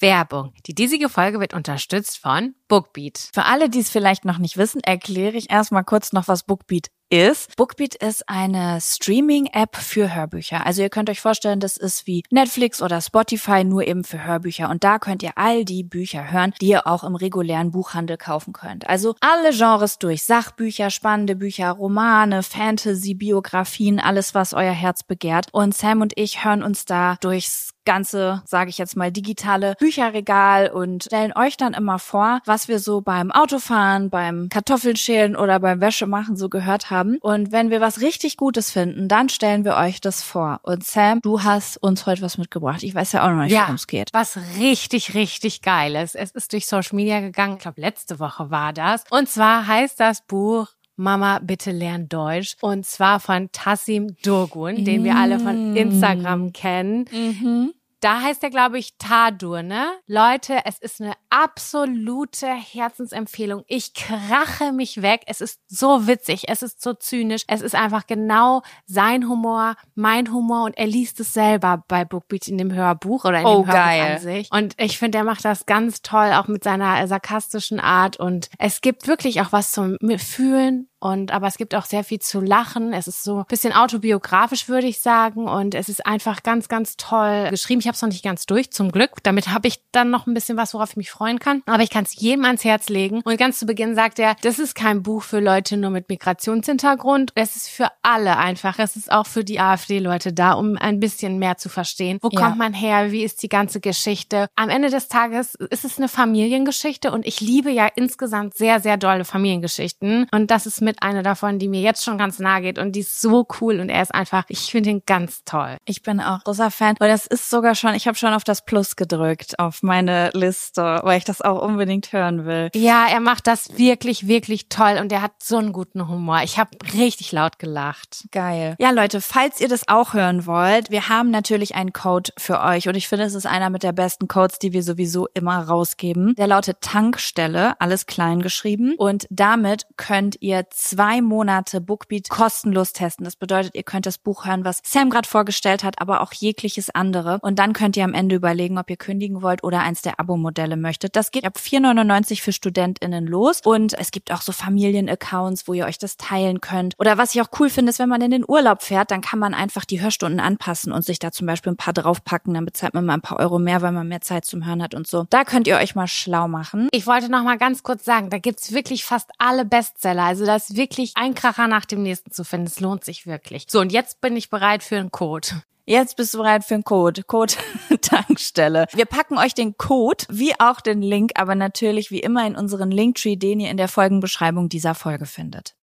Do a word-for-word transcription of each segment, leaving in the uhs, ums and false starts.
Werbung. Die diesige Folge wird unterstützt von Bookbeat. Für alle, die es vielleicht noch nicht wissen, erkläre ich erstmal kurz noch, was Bookbeat ist. Bookbeat ist eine Streaming-App für Hörbücher. Also ihr könnt euch vorstellen, das ist wie Netflix oder Spotify, nur eben für Hörbücher. Und da könnt ihr all die Bücher hören, die ihr auch im regulären Buchhandel kaufen könnt. Also alle Genres durch. Sachbücher, spannende Bücher, Romane, Fantasy, Biografien, alles, was euer Herz begehrt. Und Sam und ich hören uns da durchs ganze, sage ich jetzt mal, digitale Bücherregal und stellen euch dann immer vor, was wir so beim Autofahren, beim Kartoffeln schälen oder beim Wäschemachen so gehört haben. Und wenn wir was richtig Gutes finden, dann stellen wir euch das vor. Und Sam, du hast uns heute was mitgebracht. Ich weiß ja auch noch nicht, Ja, worum es geht. Was richtig, richtig Geiles. Es ist durch Social Media gegangen. Ich glaube, letzte Woche war das. Und zwar heißt das Buch Mama, bitte lern Deutsch. Und zwar von Tassim Durgun, den wir alle von Instagram kennen. Mhm. Da heißt er, glaube ich, Tadur, ne? Leute, es ist eine absolute Herzensempfehlung. Ich krache mich weg. Es ist so witzig. Es ist so zynisch. Es ist einfach genau sein Humor, mein Humor. Und er liest es selber bei Bookbeat in dem Hörbuch oder in Oh, dem Hörbuch geil. an sich. Und ich finde, er macht das ganz toll, auch mit seiner sarkastischen Art. Und es gibt wirklich auch was zum Fühlen. Und aber es gibt auch sehr viel zu lachen. Es ist so ein bisschen autobiografisch, würde ich sagen. Und es ist einfach ganz, ganz toll geschrieben. Ich habe es noch nicht ganz durch, zum Glück. Damit habe ich dann noch ein bisschen was, worauf ich mich freuen kann. Aber ich kann es jedem ans Herz legen. Und ganz zu Beginn sagt er, das ist kein Buch für Leute nur mit Migrationshintergrund. Es ist für alle einfach. Es ist auch für die AfD-Leute da, um ein bisschen mehr zu verstehen. Wo Ja. kommt man her? Wie ist die ganze Geschichte? Am Ende des Tages ist es eine Familiengeschichte. Und ich liebe ja insgesamt sehr, sehr dolle Familiengeschichten. Und das ist mit eine davon, die mir jetzt schon ganz nahe geht und die ist so cool und er ist einfach, ich finde ihn ganz toll. Ich bin auch großer Fan, weil das ist sogar schon, ich habe schon auf das Plus gedrückt, auf meine Liste, weil ich das auch unbedingt hören will. Ja, er macht das wirklich, wirklich toll und er hat so einen guten Humor. Ich habe richtig laut gelacht. Geil. Ja, Leute, falls ihr das auch hören wollt, wir haben natürlich einen Code für euch und ich finde, es ist einer mit der besten Codes, die wir sowieso immer rausgeben. Der lautet Tankstelle, alles klein geschrieben und damit könnt ihr zwei Monate Bookbeat kostenlos testen. Das bedeutet, ihr könnt das Buch hören, was Sam gerade vorgestellt hat, aber auch jegliches andere. Und dann könnt ihr am Ende überlegen, ob ihr kündigen wollt oder eins der Abo-Modelle möchtet. Das geht ab vier neunundneunzig für StudentInnen los. Und es gibt auch so Familien-Accounts, wo ihr euch das teilen könnt. Oder was ich auch cool finde, ist, wenn man in den Urlaub fährt, dann kann man einfach die Hörstunden anpassen und sich da zum Beispiel ein paar draufpacken. Dann bezahlt man mal ein paar Euro mehr, weil man mehr Zeit zum Hören hat und so. Da könnt ihr euch mal schlau machen. Ich wollte noch mal ganz kurz sagen, da gibt's wirklich fast alle Bestseller. Also da ist wirklich ein Kracher nach dem nächsten zu finden. Es lohnt sich wirklich. So, und jetzt bin ich bereit für einen Code. Jetzt bist du bereit für einen Code. Code Tankstelle. Wir packen euch den Code, wie auch den Link, aber natürlich wie immer in unseren Linktree, den ihr in der Folgenbeschreibung dieser Folge findet.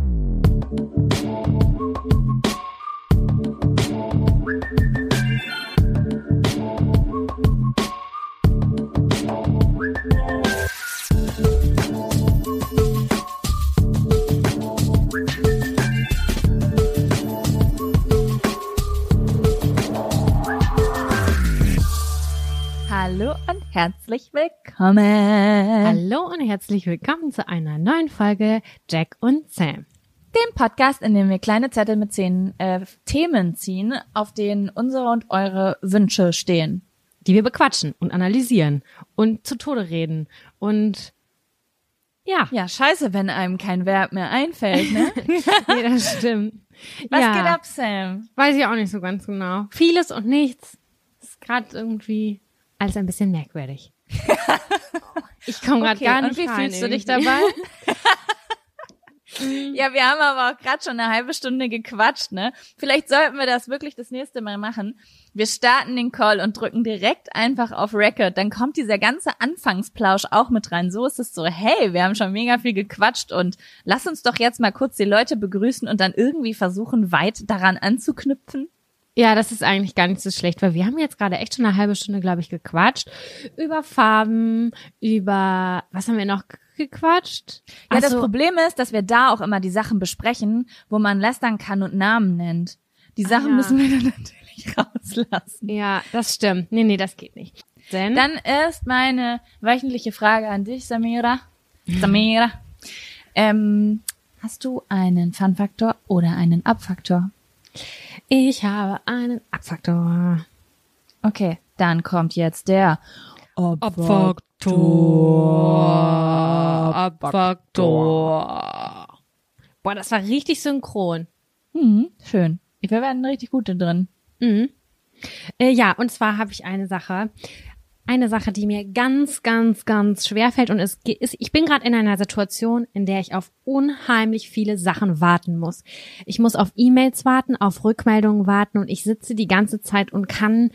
Hallo und herzlich willkommen. Hallo und herzlich willkommen zu einer neuen Folge Jack und Sam. Dem Podcast, in dem wir kleine Zettel mit zehn äh, Themen ziehen, auf denen unsere und eure Wünsche stehen. Die wir bequatschen und analysieren und zu Tode reden und ja. Ja, scheiße, wenn einem kein Verb mehr einfällt, ne? Nee, das stimmt. Was ja. geht ab, Sam? Weiß ich auch nicht so ganz genau. Vieles und nichts ist gerade irgendwie alles ein bisschen merkwürdig. Ich komme gerade Okay, gar nicht und wie rein. fühlst du dich irgendwie. dabei? Ja, wir haben aber auch gerade schon eine halbe Stunde gequatscht, ne? Vielleicht sollten wir das wirklich das nächste Mal machen. Wir starten den Call und drücken direkt einfach auf Record. Dann kommt dieser ganze Anfangsplausch auch mit rein. So ist es so, hey, wir haben schon mega viel gequatscht und lass uns doch jetzt mal kurz die Leute begrüßen und dann irgendwie versuchen, weit daran anzuknüpfen. Ja, das ist eigentlich gar nicht so schlecht, weil wir haben jetzt gerade echt schon eine halbe Stunde, glaube ich, gequatscht. Über Farben, über, was haben wir noch gequatscht? Ja, Ach das so. Problem ist, dass wir da auch immer die Sachen besprechen, wo man lästern kann und Namen nennt. Die Sachen Ah, ja. müssen wir dann natürlich rauslassen. Ja, das stimmt. Nee, nee, das geht nicht. Denn Dann ist meine wöchentliche Frage an dich, Samira. Samira. Ähm, hast du einen Fun-Faktor oder einen Up-Faktor? ich habe einen Abfaktor. Okay, dann kommt jetzt der Abfaktor. Abfaktor. Boah, das war richtig synchron. Hm, schön. Wir werden richtig gut da drin. Mhm. Äh, ja, und zwar habe ich eine Sache. Eine Sache, die mir ganz, ganz, ganz schwer fällt. Und es ist, ich bin gerade in einer Situation, in der ich auf unheimlich viele Sachen warten muss. Ich muss auf E-Mails warten, auf Rückmeldungen warten und ich sitze die ganze Zeit und kann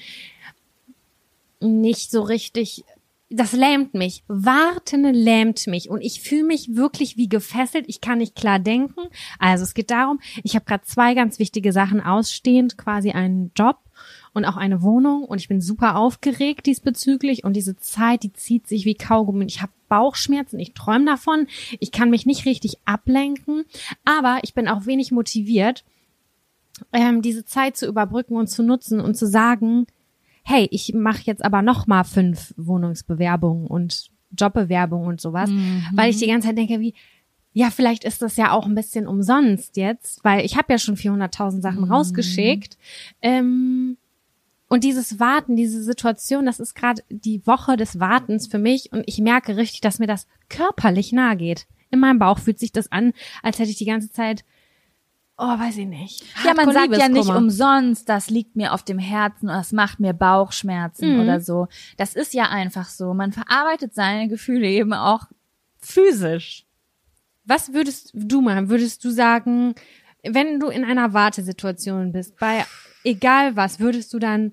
nicht so richtig, das lähmt mich. Warten lähmt mich und ich fühle mich wirklich wie gefesselt. Ich kann nicht klar denken. Also es geht darum, ich habe gerade zwei ganz wichtige Sachen ausstehend, quasi einen Job und auch eine Wohnung und ich bin super aufgeregt diesbezüglich und diese Zeit, die zieht sich wie Kaugummi. Ich habe Bauchschmerzen, ich träume davon, ich kann mich nicht richtig ablenken, aber ich bin auch wenig motiviert, ähm, diese Zeit zu überbrücken und zu nutzen und zu sagen, hey, ich mache jetzt aber noch mal fünf Wohnungsbewerbungen und Jobbewerbungen und sowas, mhm. weil ich die ganze Zeit denke, wie, ja, vielleicht ist das ja auch ein bisschen umsonst jetzt, weil ich habe ja schon vierhunderttausend Sachen mhm. rausgeschickt. Ähm, und dieses Warten, diese Situation, das ist gerade die Woche des Wartens für mich und ich merke richtig, dass mir das körperlich nahe geht. In meinem Bauch fühlt sich das an, als hätte ich die ganze Zeit, oh, weiß ich nicht. Ja, man sagt ja nicht umsonst, das liegt mir auf dem Herzen oder das macht mir Bauchschmerzen mhm. oder so. Das ist ja einfach so. Man verarbeitet seine Gefühle eben auch physisch. Was würdest du machen? Würdest du sagen, wenn du in einer Wartesituation bist, bei egal was, würdest du dann,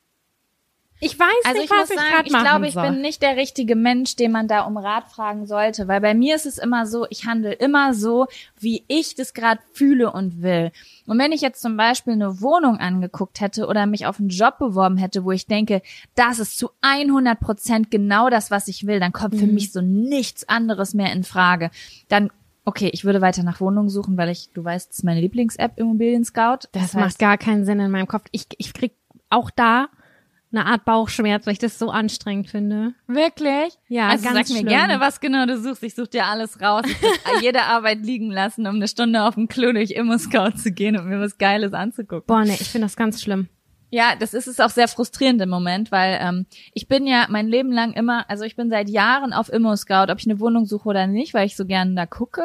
ich weiß also nicht, ich was muss ich sagen, gerade machen ich glaube, ich soll. bin nicht der richtige Mensch, den man da um Rat fragen sollte, weil bei mir ist es immer so, ich handle immer so, wie ich das gerade fühle und will. Und wenn ich jetzt zum Beispiel eine Wohnung angeguckt hätte oder mich auf einen Job beworben hätte, wo ich denke, das ist zu hundert Prozent genau das, was ich will, dann kommt für Mhm. mich so nichts anderes mehr in Frage. Dann okay, ich würde weiter nach Wohnungen suchen, weil ich, du weißt, das ist meine Lieblings-App, Immobilien Scout. Das, das heißt, macht gar keinen Sinn in meinem Kopf. Ich, ich krieg auch da eine Art Bauchschmerz, weil ich das so anstrengend finde. Wirklich? Ja, also ganz sag mir schlimm. gerne, was genau du suchst. Ich suche dir alles raus. Ich würde jede Arbeit liegen lassen, um eine Stunde auf dem Klo durch Immo-Scout zu gehen und mir was Geiles anzugucken. Boah, nee, ich finde das ganz schlimm. Ja, das ist es auch sehr frustrierend im Moment, weil ähm, ich bin ja mein Leben lang immer, also ich bin seit Jahren auf Immo-Scout, ob ich eine Wohnung suche oder nicht, weil ich so gerne da gucke.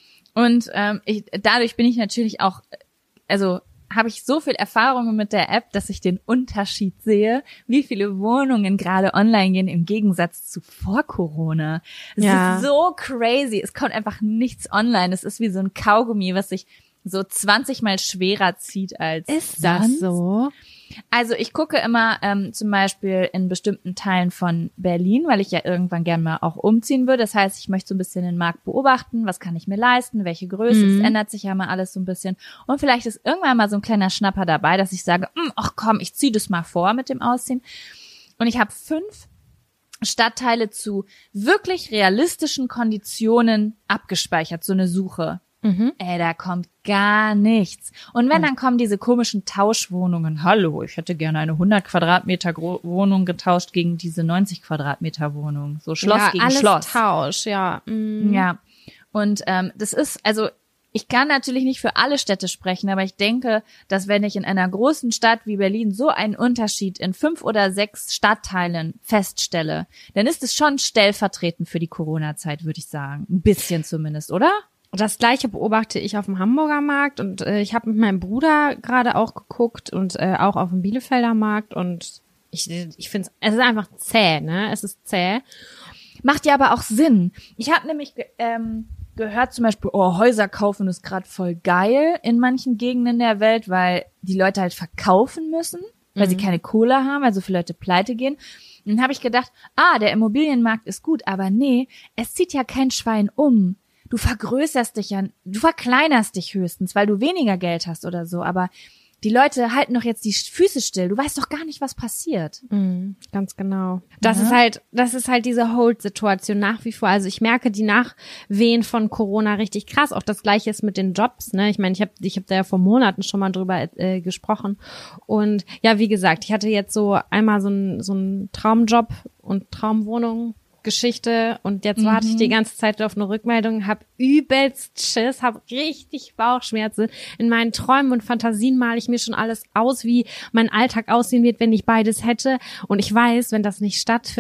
Und ähm, ich, dadurch bin ich natürlich auch, also habe ich so viel Erfahrung mit der App, dass ich den Unterschied sehe, wie viele Wohnungen gerade online gehen im Gegensatz zu vor Corona. Es Ja. ist so crazy. Es kommt einfach nichts online. Es ist wie so ein Kaugummi, was sich so zwanzig Mal schwerer zieht als Ist das sonst. so? Also ich gucke immer ähm, zum Beispiel in bestimmten Teilen von Berlin, weil ich ja irgendwann gerne mal auch umziehen würde. Das heißt, ich möchte so ein bisschen den Markt beobachten. Was kann ich mir leisten? Welche Größe? Mhm. Das ändert sich ja mal alles so ein bisschen. Und vielleicht ist irgendwann mal so ein kleiner Schnapper dabei, dass ich sage, ach komm, ich ziehe das mal vor mit dem Ausziehen. Und ich habe fünf Stadtteile zu wirklich realistischen Konditionen abgespeichert, so eine Suche. Mhm. Ey, da kommt gar nichts. Und wenn, dann kommen diese komischen Tauschwohnungen. Hallo, ich hätte gerne eine hundert Quadratmeter Gro- Wohnung getauscht gegen diese neunzig Quadratmeter Wohnung. So Schloss ja, gegen alles Schloss. Tausch, ja. Mhm. Ja. Und ähm, das ist, also ich kann natürlich nicht für alle Städte sprechen, aber ich denke, dass wenn ich in einer großen Stadt wie Berlin so einen Unterschied in fünf oder sechs Stadtteilen feststelle, dann ist es schon stellvertretend für die Corona-Zeit, würde ich sagen. Ein bisschen zumindest, oder? Das Gleiche beobachte ich auf dem Hamburger Markt und äh, ich habe mit meinem Bruder gerade auch geguckt und äh, auch auf dem Bielefelder Markt und ich ich finde es ist einfach zäh, ne? Es ist zäh. Macht ja aber auch Sinn. Ich habe nämlich ähm, gehört zum Beispiel, oh, Häuser kaufen ist gerade voll geil in manchen Gegenden der Welt, weil die Leute halt verkaufen müssen, weil mhm. sie keine Kohle haben, weil so viele Leute pleite gehen. Und dann habe ich gedacht, ah, der Immobilienmarkt ist gut, aber nee, es zieht ja kein Schwein um. Du vergrößerst dich ja, du verkleinerst dich höchstens, weil du weniger Geld hast oder so, aber die Leute halten doch jetzt die Füße still. Du weißt doch gar nicht, was passiert. Mhm, ganz genau. Das Ja. ist halt, das ist halt diese Hold-Situation nach wie vor. Also ich merke die Nachwehen von Corona richtig krass. Auch das Gleiche ist mit den Jobs, ne? Ich meine, ich habe ich hab da ja vor Monaten schon mal drüber äh, gesprochen. Und ja, wie gesagt, ich hatte jetzt so einmal so einen so einen Traumjob und Traumwohnung. Geschichte und jetzt mhm. warte ich die ganze Zeit auf eine Rückmeldung, hab übelst Schiss, hab richtig Bauchschmerzen. In meinen Träumen und Fantasien male ich mir schon alles aus, wie mein Alltag aussehen wird, wenn ich beides hätte. Und ich weiß, wenn das nicht stattfindet,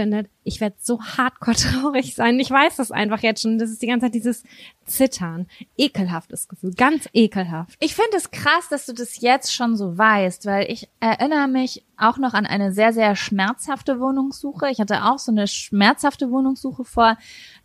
ich werde so hardcore traurig sein. Ich weiß das einfach jetzt schon. Das ist die ganze Zeit dieses Zittern. Ekelhaftes Gefühl, ganz ekelhaft. Ich finde es krass, dass du das jetzt schon so weißt, weil ich erinnere mich auch noch an eine sehr, sehr schmerzhafte Wohnungssuche. Ich hatte auch so eine schmerzhafte Wohnungssuche vor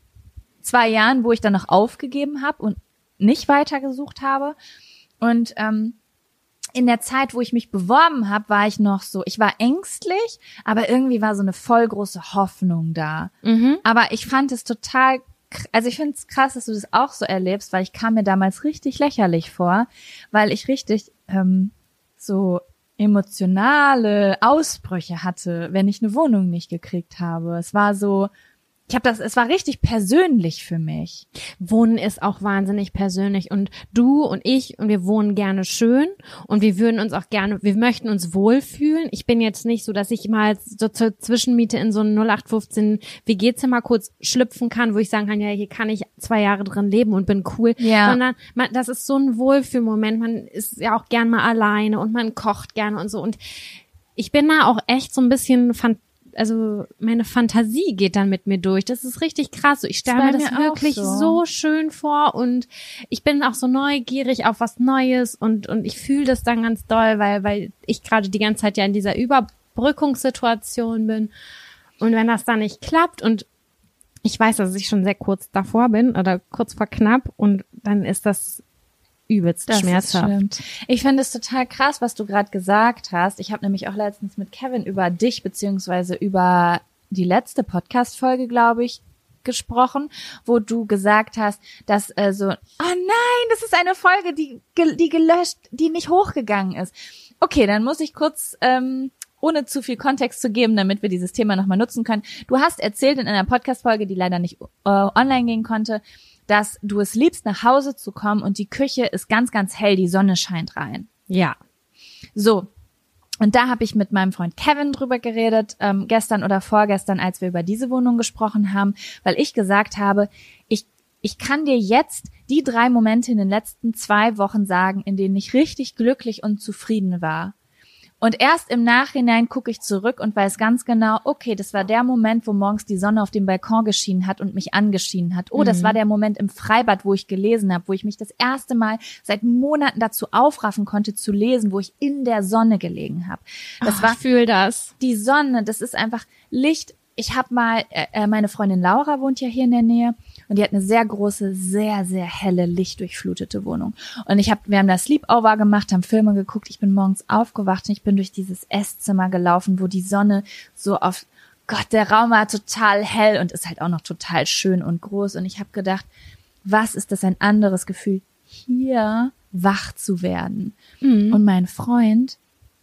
zwei Jahren, wo ich dann noch aufgegeben habe und nicht weitergesucht habe. Und ähm, in der Zeit, wo ich mich beworben habe, war ich noch so, ich war ängstlich, aber irgendwie war so eine voll große Hoffnung da. Mhm. Aber ich fand es total, also ich finde es krass, dass du das auch so erlebst, weil ich kam mir damals richtig lächerlich vor, weil ich richtig ähm, so emotionale Ausbrüche hatte, wenn ich eine Wohnung nicht gekriegt habe. Es war so, ich habe das, es war richtig persönlich für mich. Wohnen ist auch wahnsinnig persönlich und du und ich und wir wohnen gerne schön und wir würden uns auch gerne, wir möchten uns wohlfühlen. Ich bin jetzt nicht so, dass ich mal so zur Zwischenmiete in so ein null acht fünfzehn W G-Zimmer kurz schlüpfen kann, wo ich sagen kann, ja, hier kann ich zwei Jahre drin leben und bin cool, ja. sondern man, das ist so ein Wohlfühlmoment. Man ist ja auch gern mal alleine und man kocht gerne und so und ich bin da auch echt so ein bisschen fantastisch. Also meine Fantasie geht dann mit mir durch. Das ist richtig krass. Ich stelle mir das wirklich so. so schön vor und ich bin auch so neugierig auf was Neues und und ich fühle das dann ganz doll, weil weil ich gerade die ganze Zeit ja in dieser Überbrückungssituation bin. Und wenn das dann nicht klappt und ich weiß, dass ich schon sehr kurz davor bin oder kurz vor knapp und dann ist das übelst das schmerzhaft. Ich finde es total krass, was du gerade gesagt hast. Ich habe nämlich auch letztens mit Kevin über dich beziehungsweise über die letzte Podcast-Folge, glaube ich, gesprochen, wo du gesagt hast, dass äh, so, oh nein, das ist eine Folge, die die gelöscht, die nicht hochgegangen ist. Okay, dann muss ich kurz ähm, ohne zu viel Kontext zu geben, damit wir dieses Thema nochmal nutzen können. Du hast erzählt in einer Podcast-Folge, die leider nicht äh, online gehen konnte, dass du es liebst, nach Hause zu kommen und die Küche ist ganz, ganz hell, die Sonne scheint rein. Ja. So, und da habe ich mit meinem Freund Kevin drüber geredet, ähm, gestern oder vorgestern, als wir über diese Wohnung gesprochen haben, weil ich gesagt habe, ich ich kann dir jetzt die drei Momente in den letzten zwei Wochen sagen, in denen ich richtig glücklich und zufrieden war. Und erst im Nachhinein gucke ich zurück und weiß ganz genau, okay, das war der Moment, wo morgens die Sonne auf dem Balkon geschienen hat und mich angeschienen hat. Oh, das mhm. war der Moment im Freibad, wo ich gelesen habe, wo ich mich das erste Mal seit Monaten dazu aufraffen konnte zu lesen, wo ich in der Sonne gelegen habe. Das oh, war ich fühl das. Die Sonne, das ist einfach Licht. Ich habe mal, äh, meine Freundin Laura wohnt ja hier in der Nähe und die hat eine sehr große, sehr, sehr helle, lichtdurchflutete Wohnung. Und ich hab, wir haben da Sleepover gemacht, haben Filme geguckt. Ich bin morgens aufgewacht und ich bin durch dieses Esszimmer gelaufen, wo die Sonne so auf, Gott, der Raum war total hell und ist halt auch noch total schön und groß. Und ich habe gedacht, was ist das ein anderes Gefühl, hier wach zu werden? Mhm. Und mein Freund,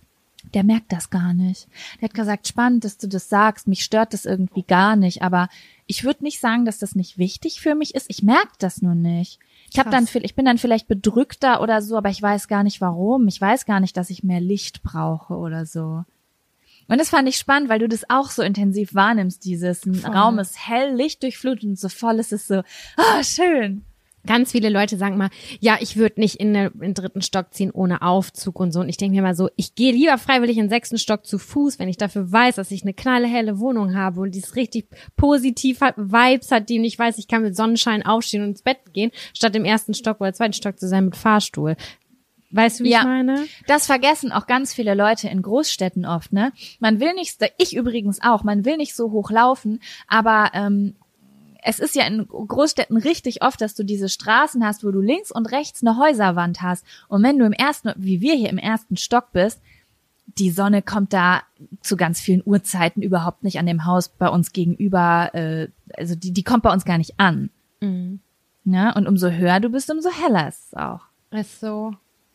der merkt das gar nicht. Der hat gesagt, spannend, dass du das sagst. Mich stört das irgendwie gar nicht. Aber ich würde nicht sagen, dass das nicht wichtig für mich ist. Ich merke das nur nicht. Ich habe dann, ich bin dann vielleicht bedrückter oder so, aber ich weiß gar nicht warum. Ich weiß gar nicht, dass ich mehr Licht brauche oder so. Und das fand ich spannend, weil du das auch so intensiv wahrnimmst. Dieses ein Raum ist hell, Licht durchflutet und so voll ist es so, ah, schön. Ganz viele Leute sagen mal, ja, ich würde nicht in, den, in den dritten Stock ziehen ohne Aufzug und so. Und ich denke mir mal so, ich gehe lieber freiwillig in den sechsten Stock zu Fuß, wenn ich dafür weiß, dass ich eine knallhelle Wohnung habe und die es richtig positiv hat, Vibes hat, die und ich weiß, ich kann mit Sonnenschein aufstehen und ins Bett gehen, statt im ersten Stock oder zweiten Stock zu sein mit Fahrstuhl. Weißt du, wie ja, ich meine? Das vergessen auch ganz viele Leute in Großstädten oft, ne? Man will nicht, ich übrigens auch, man will nicht so hoch laufen, aber ähm, es ist ja in Großstädten richtig oft, dass du diese Straßen hast, wo du links und rechts eine Häuserwand hast. Und wenn du im ersten, wie wir hier im ersten Stock bist, die Sonne kommt da zu ganz vielen Uhrzeiten überhaupt nicht an dem Haus bei uns gegenüber, äh, also die, die kommt bei uns gar nicht an. Mhm. Ja, und umso höher du bist, umso heller ist es auch. Ist so.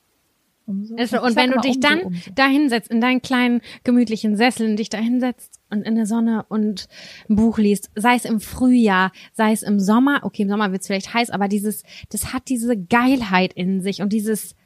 Umso, ist so. Und wenn du dich umso, dann umso. da hinsetzt, in deinen kleinen gemütlichen Sessel, und dich da hinsetzt und in der Sonne und ein Buch liest, sei es im Frühjahr, sei es im Sommer, okay, im Sommer wird's vielleicht heiß, aber dieses, das hat diese Geilheit in sich und dieses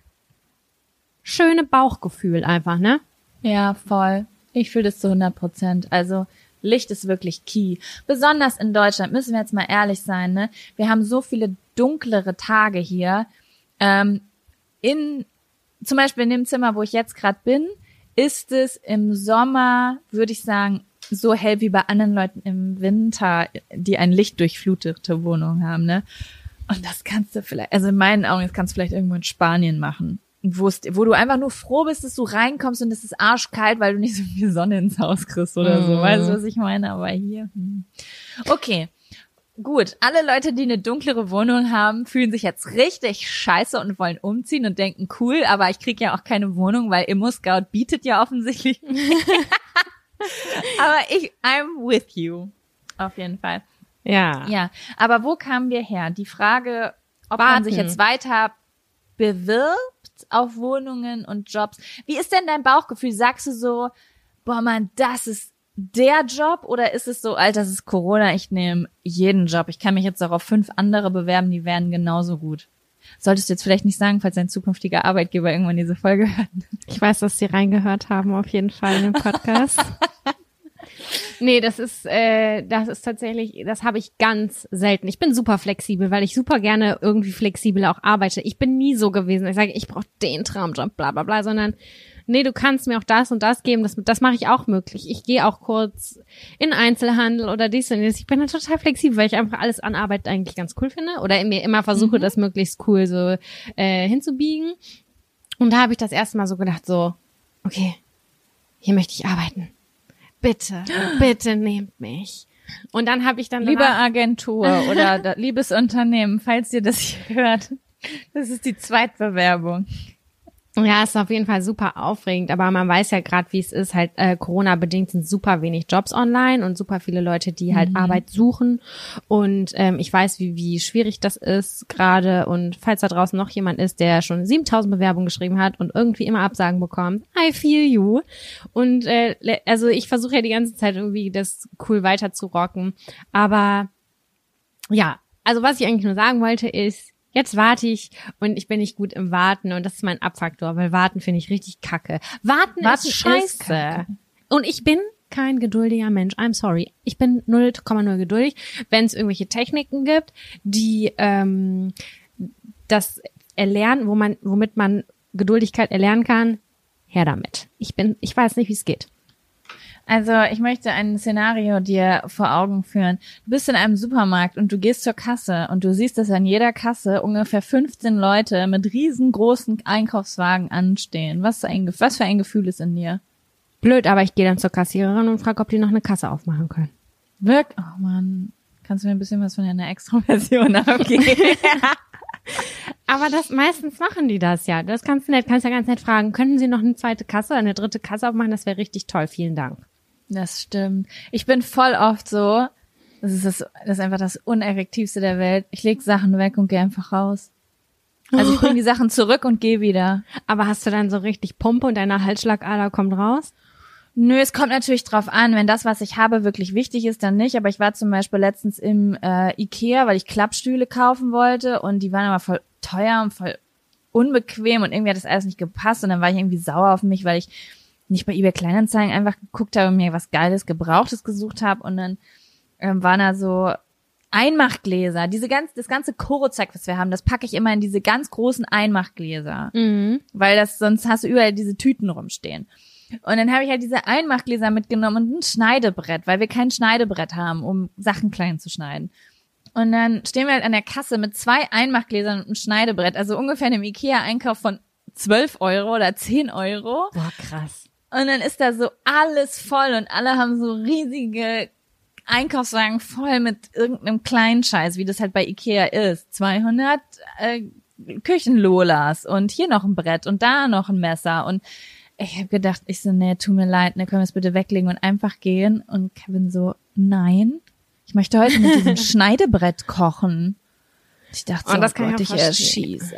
schöne Bauchgefühl einfach, ne? Ja, voll. Ich fühle das zu hundert Prozent. Also Licht ist wirklich key. Besonders in Deutschland, müssen wir jetzt mal ehrlich sein, ne? Wir haben so viele dunklere Tage hier. Ähm, in, zum Beispiel in dem Zimmer, wo ich jetzt gerade bin, ist es im Sommer, würde ich sagen, so hell wie bei anderen Leuten im Winter, die eine lichtdurchflutete Wohnung haben, ne? Und das kannst du vielleicht, also in meinen Augen, das kannst du vielleicht irgendwo in Spanien machen. Wo, es, wo du einfach nur froh bist, dass du reinkommst und es ist arschkalt, weil du nicht so viel Sonne ins Haus kriegst oder so. Mm. Weißt du, was ich meine? Aber hier. Hm. Okay, gut. Alle Leute, die eine dunklere Wohnung haben, fühlen sich jetzt richtig scheiße und wollen umziehen und denken, cool, aber ich krieg ja auch keine Wohnung, weil ImmoScout bietet ja offensichtlich. Aber ich, I'm with you. Auf jeden Fall. Ja. Ja, aber wo kamen wir her? Die Frage, ob Warten. man sich jetzt weiter bewirbt auf Wohnungen und Jobs. Wie ist denn dein Bauchgefühl? Sagst du so, boah Mann, das ist der Job? Oder ist es so, Alter, das ist Corona, ich nehme jeden Job. Ich kann mich jetzt auch auf fünf andere bewerben, die wären genauso gut. Solltest du jetzt vielleicht nicht sagen, falls dein zukünftiger Arbeitgeber irgendwann diese Folge hört. Ich weiß, dass sie reingehört haben, auf jeden Fall in den Podcast. Nee, das ist, äh, das ist tatsächlich, das habe ich ganz selten. Ich bin super flexibel, weil ich super gerne irgendwie flexibel auch arbeite. Ich bin nie so gewesen, ich sage, ich brauche den Traumjob, bla bla bla, sondern nee, du kannst mir auch das und das geben, das, das mache ich auch möglich. Ich gehe auch kurz in Einzelhandel oder dies und das. Ich bin da total flexibel, weil ich einfach alles an Arbeit eigentlich ganz cool finde oder mir immer versuche, mhm. das möglichst cool so äh, hinzubiegen. Und da habe ich das erste Mal so gedacht, so, okay, hier möchte ich arbeiten. Bitte, bitte nehmt mich. Und dann habe ich dann Liebe Agentur oder da, liebes Unternehmen, falls ihr das hier hört, das ist die Zweitbewerbung. Ja, ist auf jeden Fall super aufregend, aber man weiß ja gerade, wie es ist, halt äh, Corona-bedingt sind super wenig Jobs online und super viele Leute, die halt mhm. Arbeit suchen und ähm, ich weiß, wie wie schwierig das ist gerade und falls da draußen noch jemand ist, der schon siebentausend Bewerbungen geschrieben hat und irgendwie immer Absagen bekommt, I feel you und äh, also ich versuche ja die ganze Zeit irgendwie das cool weiter zu rocken, aber ja, also was ich eigentlich nur sagen wollte ist, jetzt warte ich und ich bin nicht gut im Warten und das ist mein Abfaktor, weil Warten finde ich richtig kacke. Warten, Warten ist scheiße. Ist und ich bin kein geduldiger Mensch. I'm sorry. Ich bin null Komma null geduldig. Wenn es irgendwelche Techniken gibt, die ähm, das erlernen, wo man, womit man Geduldigkeit erlernen kann, her damit. Ich bin, ich weiß nicht, wie es geht. Also ich möchte ein Szenario dir vor Augen führen. Du bist in einem Supermarkt und du gehst zur Kasse und du siehst, dass an jeder Kasse ungefähr fünfzehn Leute mit riesengroßen Einkaufswagen anstehen. Was, ein, was für ein Gefühl ist in dir? Blöd, aber ich gehe dann zur Kassiererin und frage, ob die noch eine Kasse aufmachen können. Wirk? Oh Mann, kannst du mir ein bisschen was von deiner Extroversion abgeben? Aber das meistens machen die das ja. Das kannst du nett, kannst ja ganz nett fragen. Könnten Sie noch eine zweite Kasse oder eine dritte Kasse aufmachen? Das wäre richtig toll. Vielen Dank. Das stimmt. Ich bin voll oft so, das ist das, das ist einfach das Unerrektivste der Welt. Ich leg Sachen weg und gehe einfach raus. Also ich bringe die Sachen zurück und gehe wieder. Aber hast du dann so richtig Pumpe und deine Halsschlagader kommt raus? Nö, es kommt natürlich drauf an, wenn das, was ich habe, wirklich wichtig ist, dann nicht. Aber ich war zum Beispiel letztens im äh, Ikea, weil ich Klappstühle kaufen wollte und die waren aber voll teuer und voll unbequem und irgendwie hat das alles nicht gepasst und dann war ich irgendwie sauer auf mich, weil ich nicht bei eBay Kleinanzeigen einfach geguckt habe und mir was Geiles, Gebrauchtes gesucht habe und dann ähm, waren da so Einmachgläser, diese ganz, das ganze Koro-Zeug, was wir haben, das packe ich immer in diese ganz großen Einmachgläser, mhm. weil das, sonst hast du überall diese Tüten rumstehen. Und dann habe ich halt diese Einmachgläser mitgenommen und ein Schneidebrett, weil wir kein Schneidebrett haben, um Sachen klein zu schneiden. Und dann stehen wir halt an der Kasse mit zwei Einmachgläsern und einem Schneidebrett, also ungefähr einem Ikea-Einkauf von zwölf Euro oder zehn Euro. Boah, krass. Und dann ist da so alles voll und alle haben so riesige Einkaufswagen voll mit irgendeinem kleinen Scheiß, wie das halt bei Ikea ist. zweihundert äh, Küchenlolas und hier noch ein Brett und da noch ein Messer. Und ich habe gedacht, ich so, nee, tut mir leid, ne, können wir es bitte weglegen und einfach gehen? Und Kevin so, nein, ich möchte heute mit diesem Schneidebrett kochen. Ich dachte so, oh, das oh kann Gott, ich, ich erschieße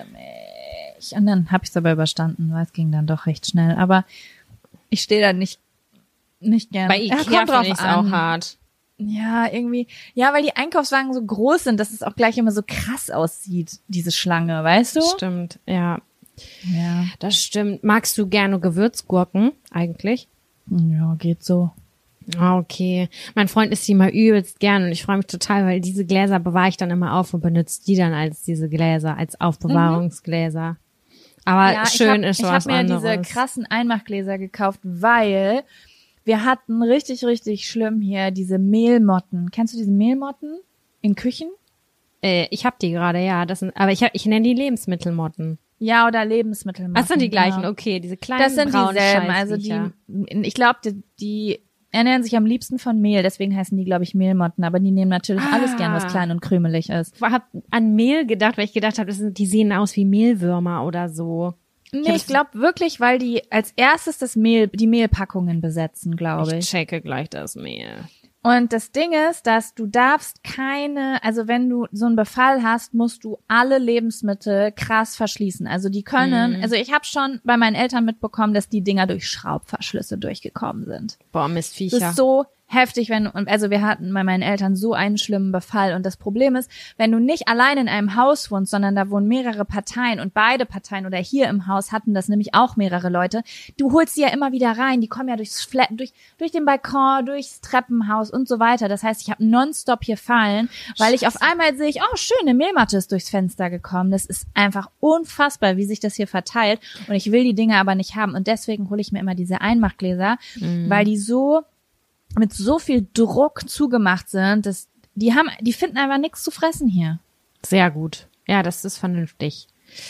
mich. Und dann habe ich es aber überstanden, weil es ging dann doch recht schnell. Aber ich stehe da nicht nicht gerne. Bei Ikea finde ich es auch hart. Ja, irgendwie. Ja, weil die Einkaufswagen so groß sind, dass es auch gleich immer so krass aussieht, diese Schlange, weißt du? Stimmt, ja. Ja. Das stimmt. Magst du gerne Gewürzgurken eigentlich? Ja, geht so. Ah, okay. Mein Freund isst die mal übelst gern und ich freue mich total, weil diese Gläser bewahre ich dann immer auf und benutze die dann als diese Gläser, als Aufbewahrungsgläser. Mhm. Aber ja, schön ich hab, ist ich was Ich habe mir anderes. diese krassen Einmachgläser gekauft, weil wir hatten richtig, richtig schlimm hier diese Mehlmotten. Kennst du diese Mehlmotten in Küchen? Äh, ich hab die gerade, ja. Das sind, aber ich, hab, ich nenne die Lebensmittelmotten. Ja, oder Lebensmittelmotten. Das sind die gleichen, ja. Okay. Diese kleinen Das sind braunen dieselben. Also die, ich glaube, die, die ernähren sich am liebsten von Mehl. Deswegen heißen die, glaube ich, Mehlmotten. Aber die nehmen natürlich Ah. alles gern, was klein und krümelig ist. Ich hab an Mehl gedacht, weil ich gedacht habe, die sehen aus wie Mehlwürmer oder so. Nee, ich glaube wirklich, weil die als erstes das Mehl, die Mehlpackungen besetzen, glaube ich. Ich checke gleich das Mehl. Und das Ding ist, dass du darfst keine, also wenn du so einen Befall hast, musst du alle Lebensmittel krass verschließen. Also die können, Mhm. also ich habe schon bei meinen Eltern mitbekommen, dass die Dinger durch Schraubverschlüsse durchgekommen sind. Boah, Das Mistviecher. ist so heftig, wenn, und also wir hatten bei meinen Eltern so einen schlimmen Befall. Und das Problem ist, wenn du nicht allein in einem Haus wohnst, sondern da wohnen mehrere Parteien und beide Parteien oder hier im Haus hatten das nämlich auch mehrere Leute, du holst sie ja immer wieder rein, die kommen ja durchs Flat, durch, durch den Balkon, durchs Treppenhaus und so weiter. Das heißt, ich habe nonstop hier Fallen, weil ich auf einmal sehe ich, oh, schöne Mehlmatte ist durchs Fenster gekommen. Das ist einfach unfassbar, wie sich das hier verteilt. Und ich will die Dinge aber nicht haben. Und deswegen hole ich mir immer diese Einmachgläser, Mhm. weil die so mit so viel Druck zugemacht sind, dass die haben, die finden einfach nichts zu fressen hier. Sehr gut. Ja, das ist vernünftig.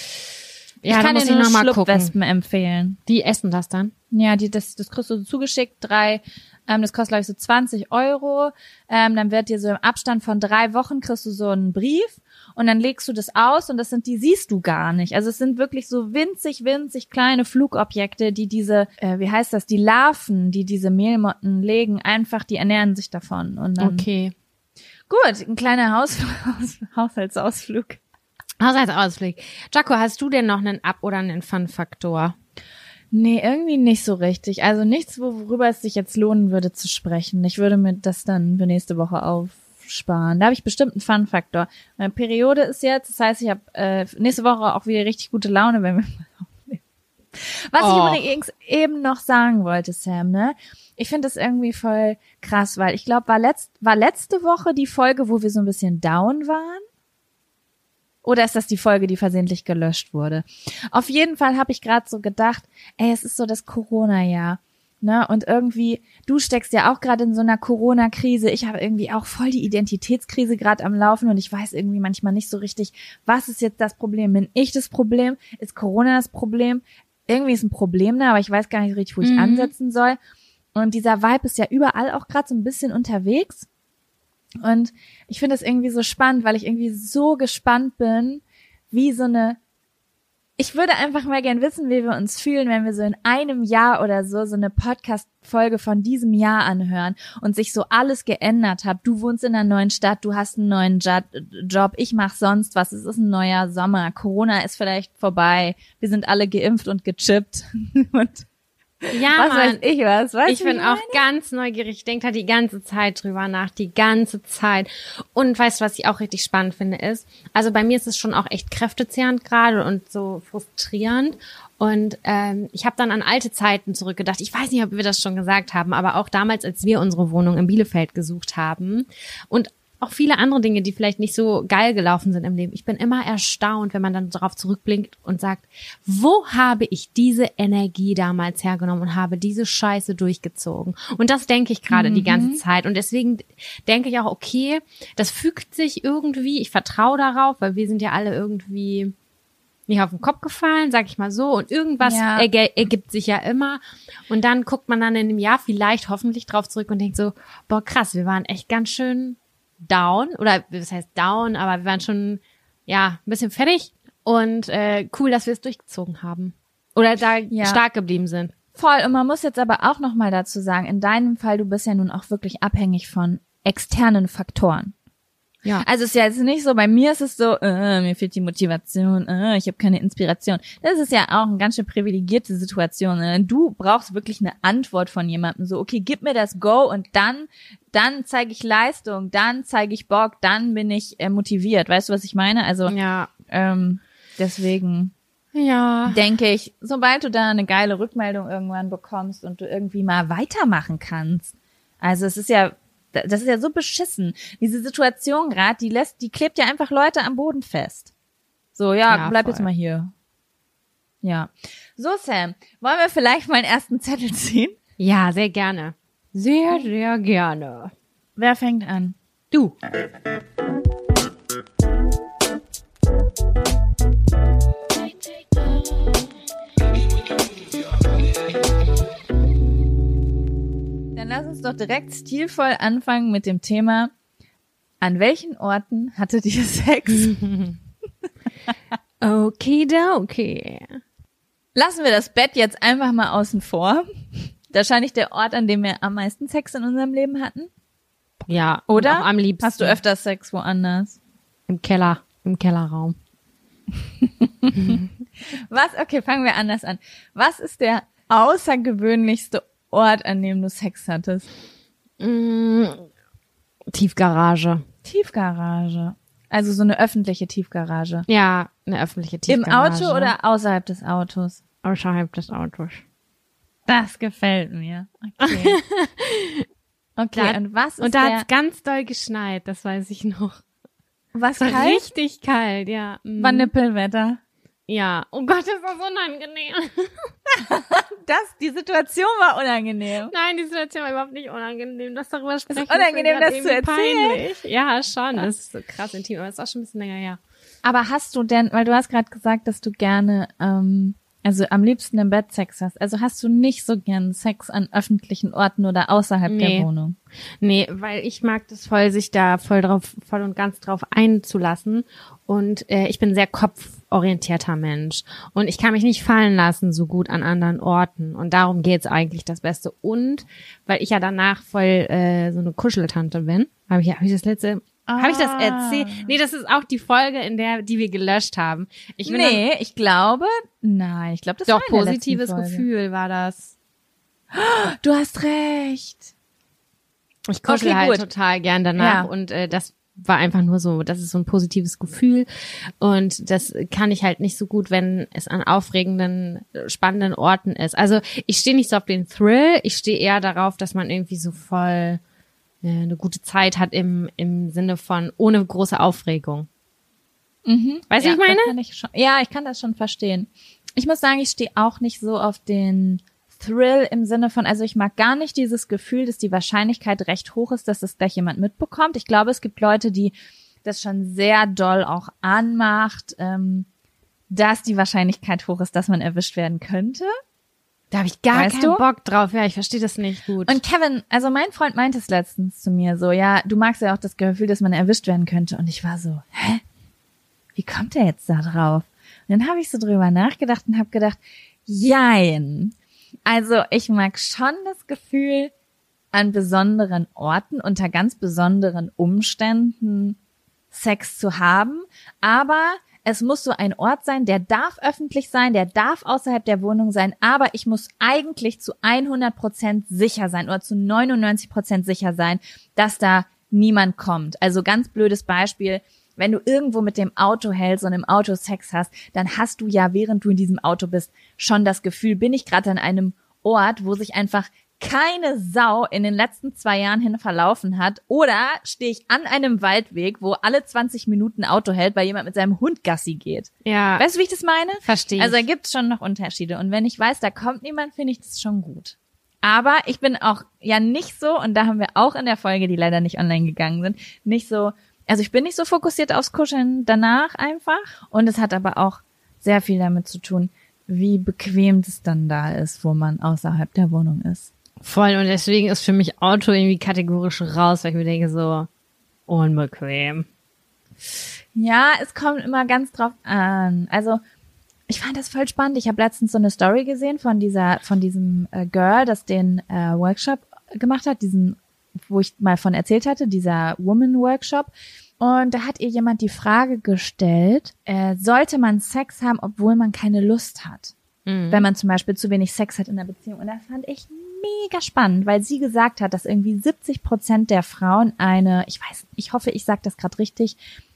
Ich Ja, da kann muss dir ich nur noch mal gucken. Schlupfwespen empfehlen. Die essen das dann? Ja, die, das, das kriegst du so zugeschickt, drei, ähm, das kostet glaube ich so zwanzig Euro, ähm, dann wird dir so im Abstand von drei Wochen kriegst du so einen Brief und dann legst du das aus und das sind, die siehst du gar nicht. Also es sind wirklich so winzig, winzig kleine Flugobjekte, die diese, äh, wie heißt das, die Larven, die diese Mehlmotten legen, einfach, die ernähren sich davon. Und dann, Okay. gut, ein kleiner Haus, Haushaltsausflug. Haushaltsausflug. Jaco, hast du denn noch einen Ab- oder einen Fun-Faktor? Nee, irgendwie nicht so richtig. Also nichts, worüber es sich jetzt lohnen würde zu sprechen. Ich würde mir das dann für nächste Woche aufsparen. Da habe ich bestimmt einen Fun-Faktor. Meine Periode ist jetzt, das heißt, ich habe äh, nächste Woche auch wieder richtig gute Laune, wenn wir mal aufnehmen. Was Oh. ich übrigens eben noch sagen wollte, Sam, ne? Ich finde das irgendwie voll krass, weil ich glaube, war, letzt, war letzte Woche die Folge, wo wir so ein bisschen down waren? Oder ist das die Folge, die versehentlich gelöscht wurde? Auf jeden Fall habe ich gerade so gedacht, ey, es ist so das Corona-Jahr, ne? Und irgendwie, du steckst ja auch gerade in so einer Corona-Krise. Ich habe irgendwie auch voll die Identitätskrise gerade am Laufen und ich weiß irgendwie manchmal nicht so richtig, was ist jetzt das Problem? Bin ich das Problem? Ist Corona das Problem? Irgendwie ist ein Problem da, aber ich weiß gar nicht richtig, wo ich Mhm. ansetzen soll. Und dieser Vibe ist ja überall auch gerade so ein bisschen unterwegs. Und ich finde das irgendwie so spannend, weil ich irgendwie so gespannt bin, wie so eine, ich würde einfach mal gern wissen, wie wir uns fühlen, wenn wir so in einem Jahr oder so so eine Podcast-Folge von diesem Jahr anhören und sich so alles geändert hat. Du wohnst in einer neuen Stadt, du hast einen neuen Jo- Job, ich mach sonst was, es ist ein neuer Sommer, Corona ist vielleicht vorbei, wir sind alle geimpft und gechippt und Ja, was Mann. weiß ich was. Weißt Ich du, bin wie auch meine? ganz neugierig. Ich denke da die ganze Zeit drüber nach, die ganze Zeit. Und weißt du, was ich auch richtig spannend finde, ist, also bei mir ist es schon auch echt kräftezehrend gerade und so frustrierend. Und ähm, ich habe dann an alte Zeiten zurückgedacht. Ich weiß nicht, ob wir das schon gesagt haben, aber auch damals, als wir unsere Wohnung in Bielefeld gesucht haben und auch viele andere Dinge, die vielleicht nicht so geil gelaufen sind im Leben. Ich bin immer erstaunt, wenn man dann darauf zurückblickt und sagt, wo habe ich diese Energie damals hergenommen und habe diese Scheiße durchgezogen? Und das denke ich gerade Mhm. die ganze Zeit. Und deswegen denke ich auch, okay, das fügt sich irgendwie. Ich vertraue darauf, weil wir sind ja alle irgendwie nicht auf den Kopf gefallen, sag ich mal so. Und irgendwas Ja. erge- ergibt sich ja immer. Und dann guckt man dann in einem Jahr vielleicht hoffentlich drauf zurück und denkt so, boah, krass, wir waren echt ganz schön down, oder das heißt down, aber wir waren schon, ja, ein bisschen fertig und äh, cool, dass wir es durchgezogen haben. Oder da Ja. stark geblieben sind. Voll, und man muss jetzt aber auch noch mal dazu sagen, in deinem Fall, du bist ja nun auch wirklich abhängig von externen Faktoren. Ja. Also es ist ja jetzt nicht so, bei mir ist es so, äh, mir fehlt die Motivation, äh, ich habe keine Inspiration. Das ist ja auch eine ganz schön privilegierte Situation. Ne? Du brauchst wirklich eine Antwort von jemandem. So, okay, gib mir das Go und dann dann zeige ich Leistung, dann zeige ich Bock, dann bin ich äh, motiviert. Weißt du, was ich meine? Also Ja. ähm, deswegen Ja. denke ich, sobald du da eine geile Rückmeldung irgendwann bekommst und du irgendwie mal weitermachen kannst. Also es ist ja, das ist ja so beschissen. Diese Situation gerade, die lässt, die klebt ja einfach Leute am Boden fest. So, ja, Ja, bleib voll. jetzt mal hier. Ja. So, Sam, wollen wir vielleicht mal einen ersten Zettel ziehen? Ja, sehr gerne. Sehr, sehr gerne. Wer fängt an? Du. Dann lass uns doch direkt stilvoll anfangen mit dem Thema: An welchen Orten hattet ihr Sex? Okidoki. Lassen wir das Bett jetzt einfach mal außen vor. Wahrscheinlich der Ort, an dem wir am meisten Sex in unserem Leben hatten. Ja, Oder? auch am liebsten. Hast du öfter Sex woanders? Im Keller, im Kellerraum. Was? Okay, fangen wir anders an. Was ist der außergewöhnlichste Ort, an dem du Sex hattest? Mm, Tiefgarage. Tiefgarage. Also so eine öffentliche Tiefgarage. Ja, eine öffentliche Im Tiefgarage. Auto oder außerhalb des Autos? Außerhalb des Autos. Das gefällt mir. Okay. Okay, Da- und was ist Und da der... hat's ganz doll geschneit, das weiß ich noch. Was Es war kalt? richtig kalt, ja. Mm. War Nippelwetter. Ja. Oh Gott, ist das unangenehm. Das, die Situation war unangenehm. Nein, die Situation war überhaupt nicht unangenehm. Das darüber sprechen ist unangenehm, ist mir grad das zu irgendwie erzählen. peinlich. Ja, schon. Das ist so krass intim, aber es ist auch schon ein bisschen länger her. Aber hast du denn, weil du hast gerade gesagt, dass du gerne, ähm, also am liebsten im Bett Sex hast. Also hast du nicht so gern Sex an öffentlichen Orten oder außerhalb Nee. der Wohnung? Nee, weil ich mag das voll, sich da voll drauf, voll und ganz drauf einzulassen. Und äh, ich bin ein sehr kopforientierter Mensch. Und ich kann mich nicht fallen lassen so gut an anderen Orten. Und darum geht's eigentlich das Beste. Und weil ich ja danach voll äh, so eine Kuscheltante bin, habe ich, hab ich das letzte... Ah. Habe ich das erzählt? Nee, das ist auch die Folge, in der, die wir gelöscht haben. Ich bin Nee, ich glaube, nein, ich glaube, das dann, war doch, in der positives letzten Folge. Gefühl war das. Du hast recht. Ich kuschel Okay, halt gut. total gern danach Ja. und äh, das war einfach nur so, das ist so ein positives Gefühl und das kann ich halt nicht so gut, wenn es an aufregenden, spannenden Orten ist. Also ich stehe nicht so auf den Thrill, ich stehe eher darauf, dass man irgendwie so voll äh, eine gute Zeit hat im im Sinne von ohne große Aufregung. Mhm. Weißt du, ja, wie ich meine? das kann ich schon, ja, ich kann das schon verstehen. Ich muss sagen, ich stehe auch nicht so auf den Thrill im Sinne von, also ich mag gar nicht dieses Gefühl, dass die Wahrscheinlichkeit recht hoch ist, dass das gleich jemand mitbekommt. Ich glaube, es gibt Leute, die das schon sehr doll auch anmacht, ähm, dass die Wahrscheinlichkeit hoch ist, dass man erwischt werden könnte. Da habe ich gar Weißt keinen du? Bock drauf. Ja, ich verstehe das nicht gut. Und Kevin, also mein Freund meinte es letztens zu mir so, ja, du magst ja auch das Gefühl, dass man erwischt werden könnte. Und ich war so, hä? Wie kommt er jetzt da drauf? Und dann habe ich so drüber nachgedacht und habe gedacht, jein. Also ich mag schon das Gefühl, an besonderen Orten, unter ganz besonderen Umständen Sex zu haben, aber es muss so ein Ort sein, der darf öffentlich sein, der darf außerhalb der Wohnung sein, aber ich muss eigentlich zu hundert Prozent sicher sein oder zu neunundneunzig Prozent sicher sein, dass da niemand kommt. Also ganz blödes Beispiel, wenn du irgendwo mit dem Auto hältst und im Auto Sex hast, dann hast du ja, während du in diesem Auto bist, schon das Gefühl, bin ich gerade an einem Ort, wo sich einfach keine Sau in den letzten zwei Jahren hin verlaufen hat, oder stehe ich an einem Waldweg, wo alle zwanzig Minuten Auto hält, weil jemand mit seinem Hund Gassi geht. ja, Weißt du, wie ich das meine? verstehe ich. Also da gibt's schon noch Unterschiede. Und wenn ich weiß, da kommt niemand, finde ich das schon gut. Aber ich bin auch ja nicht so, und da haben wir auch in der Folge, die leider nicht online gegangen sind, nicht so, also ich bin nicht so fokussiert aufs Kuscheln danach einfach. Und es hat aber auch sehr viel damit zu tun, wie bequem das dann da ist, wo man außerhalb der Wohnung ist. Voll, und deswegen ist für mich Auto irgendwie kategorisch raus, weil ich mir denke so, unbequem. Ja, es kommt immer ganz drauf an. Also ich fand das voll spannend. Ich habe letztens so eine Story gesehen von dieser, von diesem äh, Girl, das den äh, Workshop gemacht hat, diesen, wo ich mal von erzählt hatte, dieser Woman Workshop. Und da hat ihr jemand die Frage gestellt, äh, sollte man Sex haben, obwohl man keine Lust hat? Mhm. Wenn man zum Beispiel zu wenig Sex hat in der Beziehung. Und das fand ich mega spannend, weil sie gesagt hat, dass irgendwie siebzig Prozent der Frauen eine, ich weiß, ich hoffe, ich sage das gerade richtig,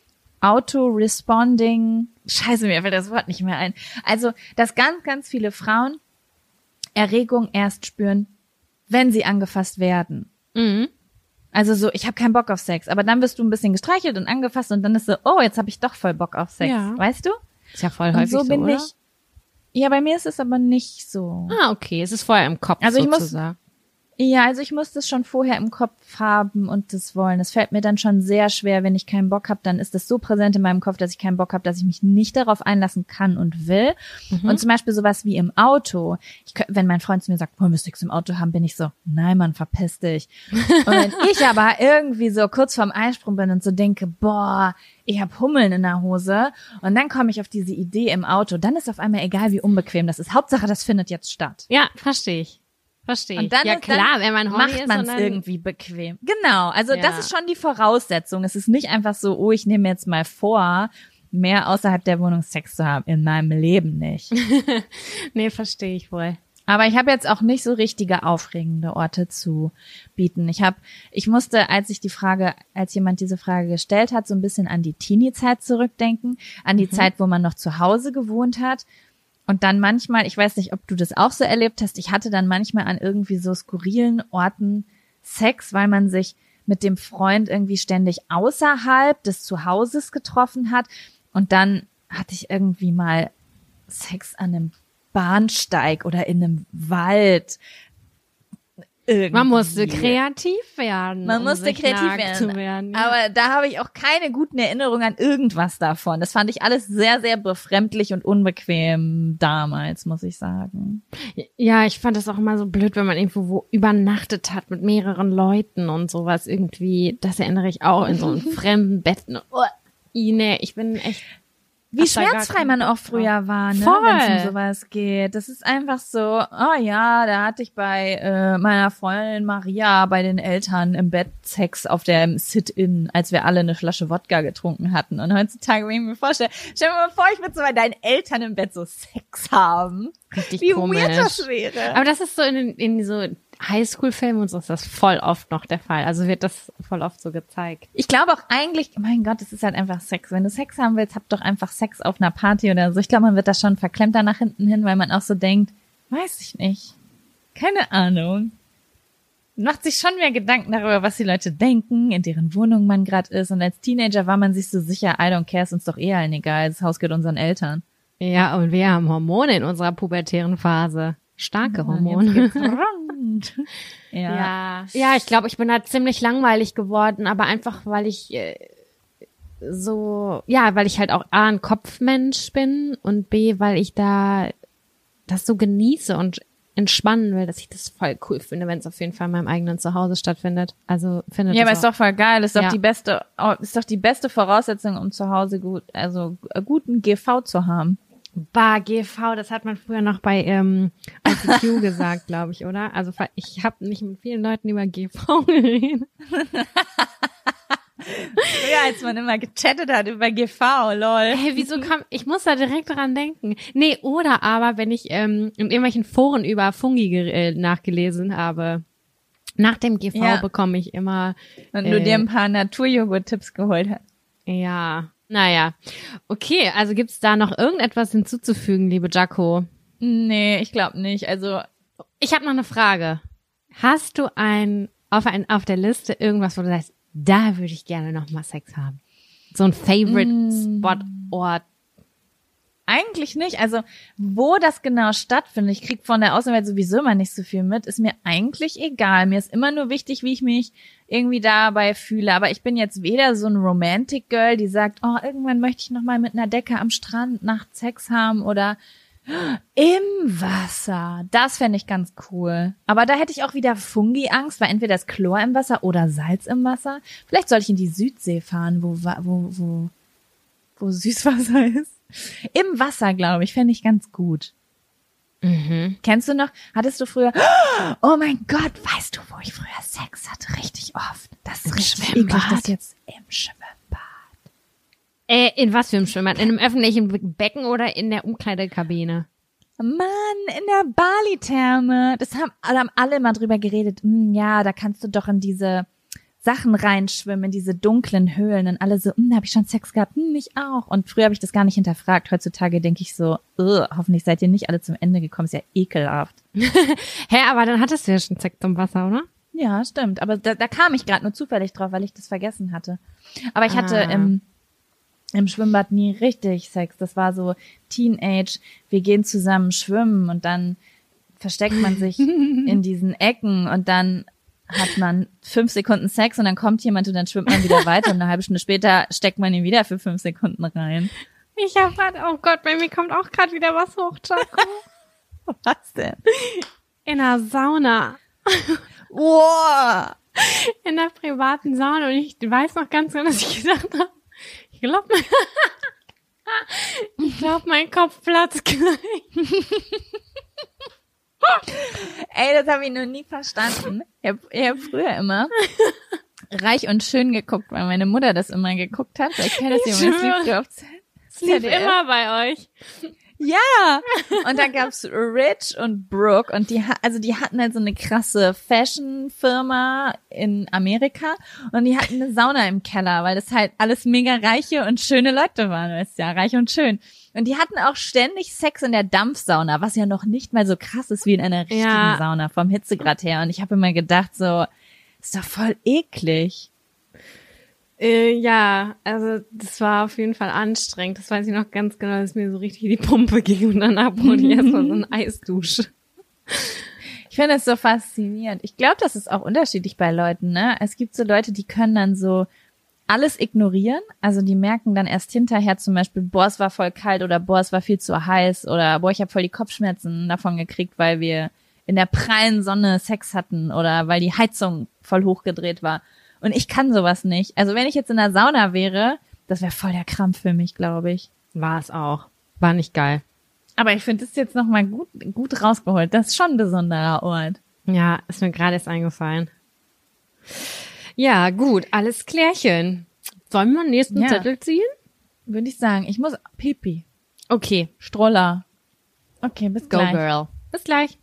Auto-Responding, scheiße, mir fällt das Wort nicht mehr ein. Also, dass ganz, ganz viele Frauen Erregung erst spüren, wenn sie angefasst werden. Mhm. Also so, ich habe keinen Bock auf Sex, aber dann wirst du ein bisschen gestreichelt und angefasst und dann ist so, oh, jetzt habe ich doch voll Bock auf Sex, Ja. weißt du? Ist ja voll Und häufig so so, bin oder? ich, Ja, bei mir ist es aber nicht so. Ah, okay. Es ist vorher im Kopf Also ich muss, sozusagen. ja, also ich muss das schon vorher im Kopf haben und das wollen. Es fällt mir dann schon sehr schwer, wenn ich keinen Bock habe, dann ist das so präsent in meinem Kopf, dass ich keinen Bock habe, dass ich mich nicht darauf einlassen kann und will. Mhm. Und zum Beispiel sowas wie im Auto. Ich, wenn mein Freund zu mir sagt, wollen wir Sex im Auto haben, bin ich so, nein, Mann, verpiss dich. Und wenn ich aber irgendwie so kurz vorm Einsprung bin und so denke, boah, ich hab Hummeln in der Hose und dann komme ich auf diese Idee im Auto, dann ist auf einmal egal, wie unbequem das ist. Hauptsache, das findet jetzt statt. Ja, verstehe ich. Verstehe. Und dann ja ist, klar, dann wenn man Horny macht ist man es dann irgendwie bequem. Genau, also Ja. das ist schon die Voraussetzung. Es ist nicht einfach so, oh, ich nehme mir jetzt mal vor, mehr außerhalb der Wohnung Sex zu haben. In meinem Leben nicht. Nee, verstehe ich wohl. Aber ich habe jetzt auch nicht so richtige aufregende Orte zu bieten. Ich habe, ich musste, als ich die Frage, als jemand diese Frage gestellt hat, so ein bisschen an die Teenie-Zeit zurückdenken, an die mhm. Zeit, wo man noch zu Hause gewohnt hat. Und dann manchmal, ich weiß nicht, ob du das auch so erlebt hast, ich hatte dann manchmal an irgendwie so skurrilen Orten Sex, weil man sich mit dem Freund irgendwie ständig außerhalb des Zuhauses getroffen hat. Und dann hatte ich irgendwie mal Sex an einem Bahnsteig oder in einem Wald. Irgendwie. Man musste kreativ werden. Man um musste sich kreativ nackt werden. Zu werden ja. Aber da habe ich auch keine guten Erinnerungen an irgendwas davon. Das fand ich alles sehr, sehr befremdlich und unbequem damals, muss ich sagen. Ja, ich fand das auch immer so blöd, wenn man irgendwo wo übernachtet hat mit mehreren Leuten und sowas irgendwie. Das erinnere ich auch in so einem fremden Betten. Oh, nee, ich bin echt... Wie schmerzfrei man auch früher war, ne, wenn es um sowas geht. Das ist einfach so, oh ja, da hatte ich bei äh, meiner Freundin Maria bei den Eltern im Bett Sex auf dem Sit-In, als wir alle eine Flasche Wodka getrunken hatten. Und heutzutage, wenn ich mir vorstelle, stell dir mal vor, ich würde so bei deinen Eltern im Bett so Sex haben. Richtig Wie komisch. weird das wäre. Aber das ist so in, in so Highschool-Filmen und so ist das voll oft noch der Fall. Also wird das voll oft so gezeigt. Ich glaube auch eigentlich, mein Gott, es ist halt einfach Sex. Wenn du Sex haben willst, hab doch einfach Sex auf einer Party oder so. Ich glaube, man wird da schon verklemmter nach hinten hin, weil man auch so denkt, weiß ich nicht. Keine Ahnung. Man macht sich schon mehr Gedanken darüber, was die Leute denken, in deren Wohnung man gerade ist. Und als Teenager war man sich so sicher, I don't care, ist uns doch eh allen egal. Das Haus gehört unseren Eltern. Ja, und wir haben Hormone in unserer pubertären Phase. Starke Hormone. Ja. ja. Ja, ich glaube, ich bin da ziemlich langweilig geworden, aber einfach, weil ich äh, so, ja, weil ich halt auch A, ein Kopfmensch bin und B, weil ich da das so genieße und entspannen will, dass ich das voll cool finde, wenn es auf jeden Fall in meinem eigenen Zuhause stattfindet. Also findet Ja, aber das ist doch voll geil. Ist doch Ja. die beste, ist doch die beste Voraussetzung, um zu Hause gut, also guten G V zu haben. Bah, G V, das hat man früher noch bei ähm, I C Q gesagt, glaube ich, oder? Also ich habe nicht mit vielen Leuten über G V geredet. Früher, als man immer gechattet hat über G V, lol. Hey, wieso kam, ich muss da direkt dran denken. Nee, oder aber, wenn ich ähm, in irgendwelchen Foren über Fungi ge- äh, nachgelesen habe, nach dem G V Ja. bekomme ich immer, Und äh, du dir ein paar Naturjoghurt-Tipps geholt hast. ja, naja. Okay, also gibt's da noch irgendetwas hinzuzufügen, liebe Jaco? Nee, ich glaube nicht. Also, Ich habe noch eine Frage. Hast du ein auf, ein auf der Liste irgendwas, wo du sagst, da würde ich gerne noch mal Sex haben? So ein Favorite-Spot, Ort. eigentlich nicht. Also, wo das genau stattfindet, ich krieg von der Außenwelt sowieso immer nicht so viel mit, ist mir eigentlich egal. Mir ist immer nur wichtig, wie ich mich irgendwie dabei fühle. Aber ich bin jetzt weder so ein Romantic Girl, die sagt, oh, irgendwann möchte ich noch mal mit einer Decke am Strand nachts Sex haben oder im Wasser. Das fände ich ganz cool. Aber da hätte ich auch wieder Fungi-Angst, weil entweder das Chlor im Wasser oder Salz im Wasser. Vielleicht soll ich in die Südsee fahren, wo, wo, wo, wo Süßwasser ist. Im Wasser, glaube ich, fände ich ganz gut. Mhm. Kennst du noch, hattest du früher, oh mein Gott, weißt du, wo ich früher Sex hatte? Richtig oft. Das ist Im richtig Schwimmbad. eklig, das jetzt im Schwimmbad. Äh, in was für einem Schwimmbad? In einem öffentlichen Becken oder in der Umkleidekabine? Mann, in der Bali-Therme. Das haben, da haben alle mal drüber geredet. Hm, ja, da kannst du doch in diese Sachen reinschwimmen, in diese dunklen Höhlen. Und alle so, hm, da habe ich schon Sex gehabt. Hm, ich auch. Und früher habe ich das gar nicht hinterfragt. Heutzutage denke ich so, ugh, hoffentlich seid ihr nicht alle zum Ende gekommen. Ist ja ekelhaft. Hä, aber dann hattest du ja schon Sex im Wasser, oder? Ja, stimmt. Aber da, da kam ich gerade nur zufällig drauf, weil ich das vergessen hatte. Aber ich hatte Ah. im im Schwimmbad nie richtig Sex. Das war so Teenage, wir gehen zusammen schwimmen und dann versteckt man sich in diesen Ecken und dann hat man fünf Sekunden Sex und dann kommt jemand und dann schwimmt man wieder weiter und eine halbe Stunde später steckt man ihn wieder für fünf Sekunden rein. Ich hab grad, oh Gott, bei mir kommt auch gerade wieder was hoch, Jaco. Was denn? In der Sauna. Wow. In der privaten Sauna. Und ich weiß noch ganz genau, dass ich gedacht habe, ich glaube, mein, ich glaub, mein Kopf platzt gleich. Ey, das habe ich noch nie verstanden. Ich habe hab früher immer Reich und Schön geguckt, weil meine Mutter das immer geguckt hat. Ich kenne das immer, das lief auf Z D F. Es lief immer bei euch. Ja, und da gab's Rich und Brooke und die, also die hatten halt so eine krasse Fashion-Firma in Amerika und die hatten eine Sauna im Keller, weil das halt alles mega reiche und schöne Leute waren, weißt du, ja, reich und schön. Und die hatten auch ständig Sex in der Dampfsauna, was ja noch nicht mal so krass ist wie in einer richtigen Ja. Sauna vom Hitzegrad her. Und ich habe immer gedacht so, ist doch voll eklig. Äh, ja, also das war auf jeden Fall anstrengend. Das weiß ich noch ganz genau, dass mir so richtig die Pumpe ging und danach brauchte ich erstmal so eine Eisdusche. Ich finde das so faszinierend. Ich glaube, das ist auch unterschiedlich bei Leuten, ne? Es gibt so Leute, die können dann so alles ignorieren. Also die merken dann erst hinterher zum Beispiel, boah, es war voll kalt oder boah, es war viel zu heiß oder boah, ich habe voll die Kopfschmerzen davon gekriegt, weil wir in der prallen Sonne Sex hatten oder weil die Heizung voll hochgedreht war. Und ich kann sowas nicht. Also wenn ich jetzt in der Sauna wäre, das wäre voll der Krampf für mich, glaube ich. War es auch. War nicht geil. Aber ich finde es jetzt nochmal gut, gut rausgeholt. Das ist schon ein besonderer Ort. Ja, ist mir gerade erst eingefallen. Ja, gut, alles klärchen. Sollen wir den nächsten Ja. Zettel ziehen? Würde ich sagen. Ich muss Pipi. Okay, Stroller. Okay, bis go gleich. girl. Bis gleich.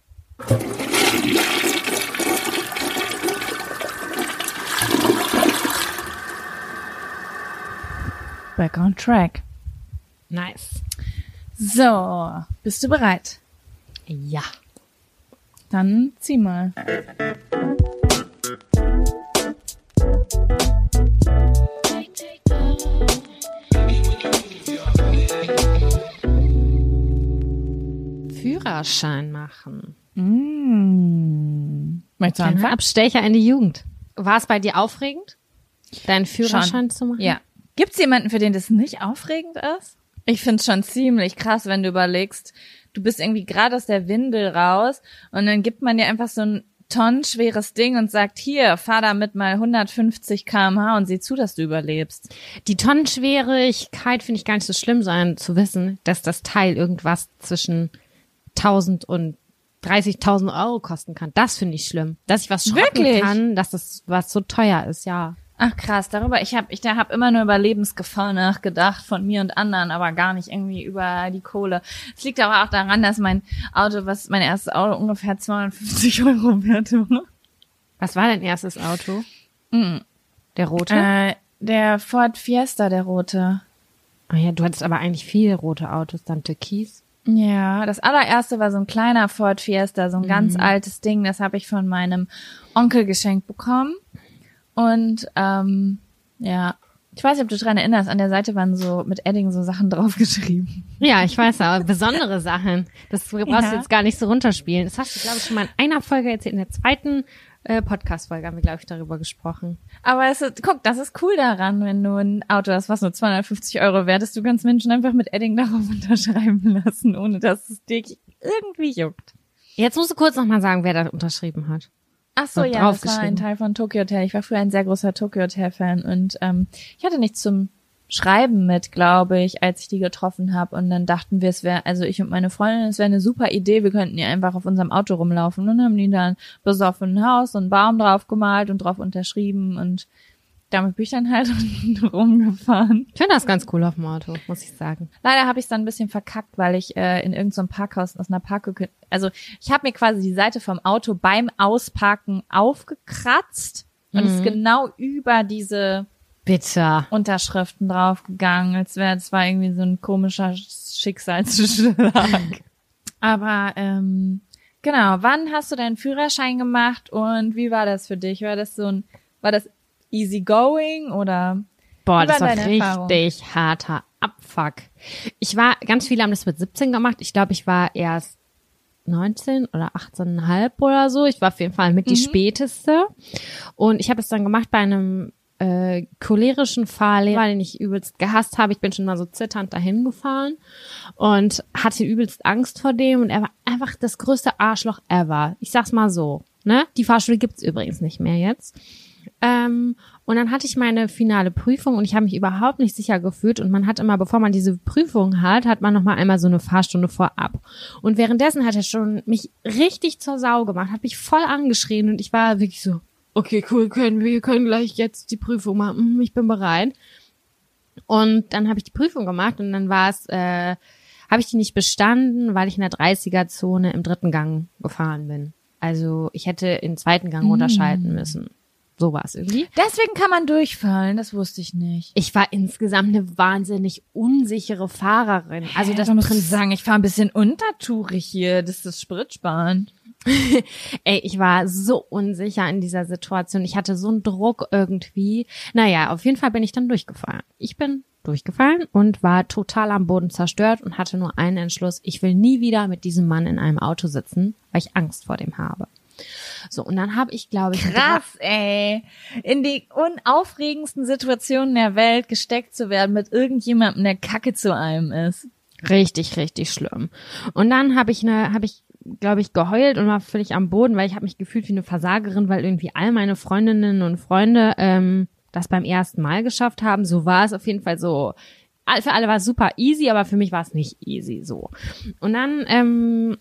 Back on track. Nice. So, bist du bereit? Ja. Dann zieh mal. Führerschein machen. Mm. Möchtest du Ein anfangen? Abstecher in die Jugend. War es bei dir aufregend, deinen Führerschein zu machen? Ja. Gibt's jemanden, für den das nicht aufregend ist? Ich find's schon ziemlich krass, wenn du überlegst, du bist irgendwie gerade aus der Windel raus und dann gibt man dir einfach so ein tonnenschweres Ding und sagt, hier, fahr damit mal hundertfünfzig Kilometer pro Stunde und sieh zu, dass du überlebst. Die Tonnenschwierigkeit finde ich gar nicht so schlimm sein, zu wissen, dass das Teil irgendwas zwischen tausend und dreißigtausend Euro kosten kann. Das finde ich schlimm. Dass ich was schrotten Wirklich? kann, dass das was so teuer ist, ja. Ach krass, darüber, ich habe ich da hab immer nur über Lebensgefahr nachgedacht von mir und anderen, aber gar nicht irgendwie über die Kohle. Es liegt aber auch daran, dass mein Auto, was mein erstes Auto ungefähr zweihundertfünfzig Euro wert war. Was war dein erstes Auto? Mm. Der rote? Äh, der Ford Fiesta, der rote. Ah ja, du hattest aber eigentlich viele rote Autos, dann Türkis. Ja, das allererste war so ein kleiner Ford Fiesta, so ein ganz altes Ding, das habe ich von meinem Onkel geschenkt bekommen. Und ähm, ja, ich weiß nicht, ob du dich daran erinnerst, an der Seite waren so mit Edding so Sachen draufgeschrieben. Ja, ich weiß, aber besondere Sachen. Das brauchst Ja. du jetzt gar nicht so runterspielen. Das hast du, glaube ich, schon mal in einer Folge erzählt. In der zweiten äh, Podcast-Folge haben wir, glaube ich, darüber gesprochen. Aber es ist, guck, das ist cool daran, wenn du ein Auto hast, was nur zweihundertfünfzig Euro wert ist. Du kannst Menschen einfach mit Edding darauf unterschreiben lassen, ohne dass es dich irgendwie juckt. Jetzt musst du kurz nochmal sagen, wer da unterschrieben hat. Ach so, Noch ja, das war ein draufgeschrieben. Teil von Tokyo Hotel. Ich war früher ein sehr großer Tokyo Hotel-Fan und ähm, ich hatte nichts zum Schreiben mit, glaube ich, als ich die getroffen habe. Und dann dachten wir, es wäre, also ich und meine Freundin, es wäre eine super Idee, wir könnten ja einfach auf unserem Auto rumlaufen. Und dann haben die dann besoffen ein Haus und einen Baum drauf gemalt und drauf unterschrieben und damit bin ich dann halt rumgefahren. Ich finde das ganz cool auf dem Auto, muss ich sagen. Leider habe ich es dann ein bisschen verkackt, weil ich äh, in irgendeinem Parkhaus aus einer Parklücke, also ich habe mir quasi die Seite vom Auto beim Ausparken aufgekratzt und ist genau über diese Bitter. Unterschriften draufgegangen, als wäre es war irgendwie so ein komischer Schicksalsschlag. Aber ähm, genau, wann hast du deinen Führerschein gemacht und wie war das für dich? War das so ein, war das easy going oder Boah, Wie das war war deine richtig Erfahrung? harter Abfuck. Ich war, ganz viele haben das mit siebzehn gemacht. Ich glaube, ich war erst neunzehn oder achtzehn Komma fünf oder so. Ich war auf jeden Fall mit die späteste. Und ich habe es dann gemacht bei einem äh, cholerischen Fahrlehrer, den ich übelst gehasst habe. Ich bin schon mal so zitternd dahin gefahren und hatte übelst Angst vor dem. Und er war einfach das größte Arschloch ever. Ich sag's mal so. Ne? Die Fahrschule gibt's übrigens nicht mehr jetzt. Ähm, und dann hatte ich meine finale Prüfung und ich habe mich überhaupt nicht sicher gefühlt und man hat immer, bevor man diese Prüfung hat, hat man nochmal einmal so eine Fahrstunde vorab. Und währenddessen hat er schon mich richtig zur Sau gemacht, hat mich voll angeschrien und ich war wirklich so, okay, cool, können wir können gleich jetzt die Prüfung machen, ich bin bereit. Und dann habe ich die Prüfung gemacht und dann war es, äh, habe ich die nicht bestanden, weil ich in der dreißiger-Zone im dritten Gang gefahren bin. Also ich hätte in den zweiten Gang runterschalten müssen. So war es irgendwie. Deswegen kann man durchfallen, das wusste ich nicht. Ich war insgesamt eine wahnsinnig unsichere Fahrerin. Also das da muss ich Prinzip, sagen, ich fahre ein bisschen untertourig hier, das ist das spritsparend. ey, ich war so unsicher in dieser Situation. Ich hatte so einen Druck irgendwie. Naja, auf jeden Fall bin ich dann durchgefallen. Ich bin durchgefallen und war total am Boden zerstört und hatte nur einen Entschluss. Ich will nie wieder mit diesem Mann in einem Auto sitzen, weil ich Angst vor dem habe. So, und dann habe ich, glaube ich... Krass, ey. In die unaufregendsten Situationen der Welt gesteckt zu werden mit irgendjemandem, der Kacke zu einem ist. Richtig, richtig schlimm. Und dann habe ich eine, habe ich, glaube ich, geheult und war völlig am Boden, weil ich habe mich gefühlt wie eine Versagerin, weil irgendwie all meine Freundinnen und Freunde ähm, das beim ersten Mal geschafft haben. So war es auf jeden Fall so. Für alle war es super easy, aber für mich war es nicht easy so. Und dann ähm,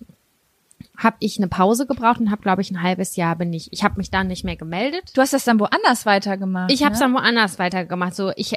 habe ich eine Pause gebraucht und habe, glaube ich, ein halbes Jahr bin ich, ich habe mich dann nicht mehr gemeldet. Du hast das dann woanders weitergemacht, Ich habe es ne? dann woanders weitergemacht. So, ich,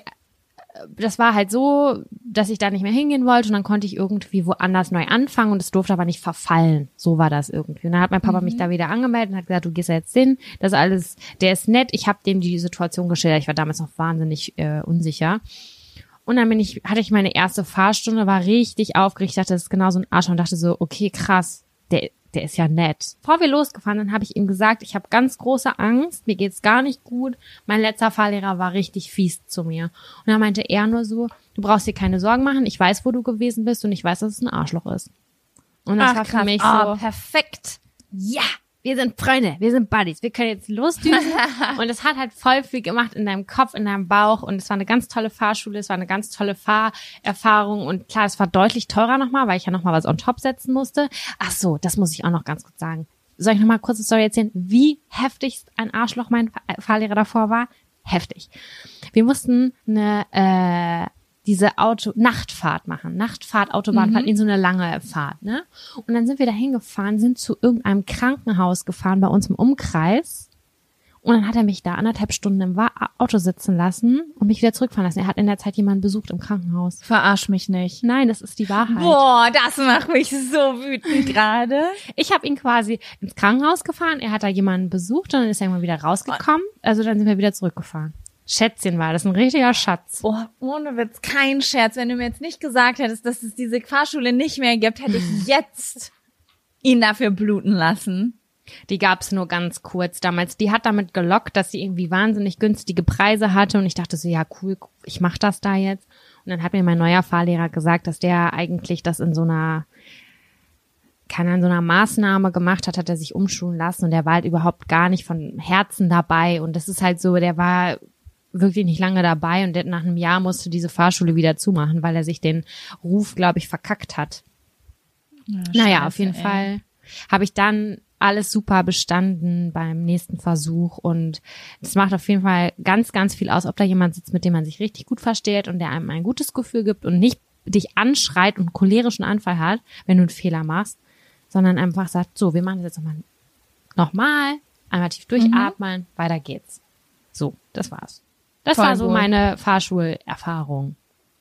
das war halt so, dass ich da nicht mehr hingehen wollte und dann konnte ich irgendwie woanders neu anfangen und es durfte aber nicht verfallen. So war das irgendwie. Und dann hat mein Papa mhm. mich da wieder angemeldet und hat gesagt, du gehst ja jetzt hin. Das ist alles, der ist nett. Ich habe dem die Situation geschildert. Ich war damals noch wahnsinnig äh, unsicher. Und dann bin ich, hatte ich meine erste Fahrstunde, war richtig aufgeregt. Ich dachte, das ist genau so ein Arsch und dachte so, okay, krass, der der ist ja nett. Bevor wir losgefahren sind, habe ich ihm gesagt, ich habe ganz große Angst, mir geht's gar nicht gut. Mein letzter Fahrlehrer war richtig fies zu mir. Und dann meinte er nur so, du brauchst dir keine Sorgen machen, ich weiß, wo du gewesen bist und ich weiß, dass es ein Arschloch ist. Und das Ach, war für krass. mich Oh, so, perfekt. ja, wir sind Freunde, wir sind Buddies, wir können jetzt losdüsen. Und es hat halt voll viel gemacht in deinem Kopf, in deinem Bauch. Und es war eine ganz tolle Fahrschule, es war eine ganz tolle Fahrerfahrung. Und klar, es war deutlich teurer nochmal, weil ich ja nochmal was on top setzen musste. Ach so, das muss ich auch noch ganz kurz sagen. Soll ich nochmal kurz eine Story erzählen, wie heftig ein Arschloch mein Fahrlehrer davor war? Heftig. Wir mussten eine äh, diese Auto Nachtfahrt machen, Nachtfahrt, Autobahnfahrt, mhm. in so eine lange Fahrt, ne? Und dann sind wir da hingefahren, sind zu irgendeinem Krankenhaus gefahren bei uns im Umkreis. Und dann hat er mich da anderthalb Stunden im Auto sitzen lassen und mich wieder zurückfahren lassen. Er hat in der Zeit jemanden besucht im Krankenhaus. Verarsch mich nicht. Nein, das ist die Wahrheit. Boah, das macht mich so wütend gerade. Ich habe ihn quasi ins Krankenhaus gefahren, er hat da jemanden besucht und dann ist er irgendwann wieder rausgekommen. Also dann sind wir wieder zurückgefahren. Schätzchen war das, ein richtiger Schatz. Oh, ohne Witz, kein Scherz. Wenn du mir jetzt nicht gesagt hättest, dass es diese Fahrschule nicht mehr gibt, hätte ich jetzt ihn dafür bluten lassen. Die gab's nur ganz kurz damals. Die hat damit gelockt, dass sie irgendwie wahnsinnig günstige Preise hatte und ich dachte so, ja cool, ich mach das da jetzt. Und dann hat mir mein neuer Fahrlehrer gesagt, dass der eigentlich das in so einer, keine Ahnung, so einer Maßnahme gemacht hat, hat er sich umschulen lassen und der war halt überhaupt gar nicht von Herzen dabei und das ist halt so, der war wirklich nicht lange dabei und nach einem Jahr musste diese Fahrschule wieder zumachen, weil er sich den Ruf, glaube ich, verkackt hat. Ja, naja, Scheiße, auf jeden ey. Fall habe ich dann alles super bestanden beim nächsten Versuch und das macht auf jeden Fall ganz, ganz viel aus, ob da jemand sitzt, mit dem man sich richtig gut versteht und der einem ein gutes Gefühl gibt und nicht dich anschreit und einen cholerischen Anfall hat, wenn du einen Fehler machst, sondern einfach sagt, so, wir machen das jetzt nochmal, nochmal, einmal tief durchatmen, mhm. weiter geht's. So, das war's. Das Voll war so gut. Meine Fahrschulerfahrung.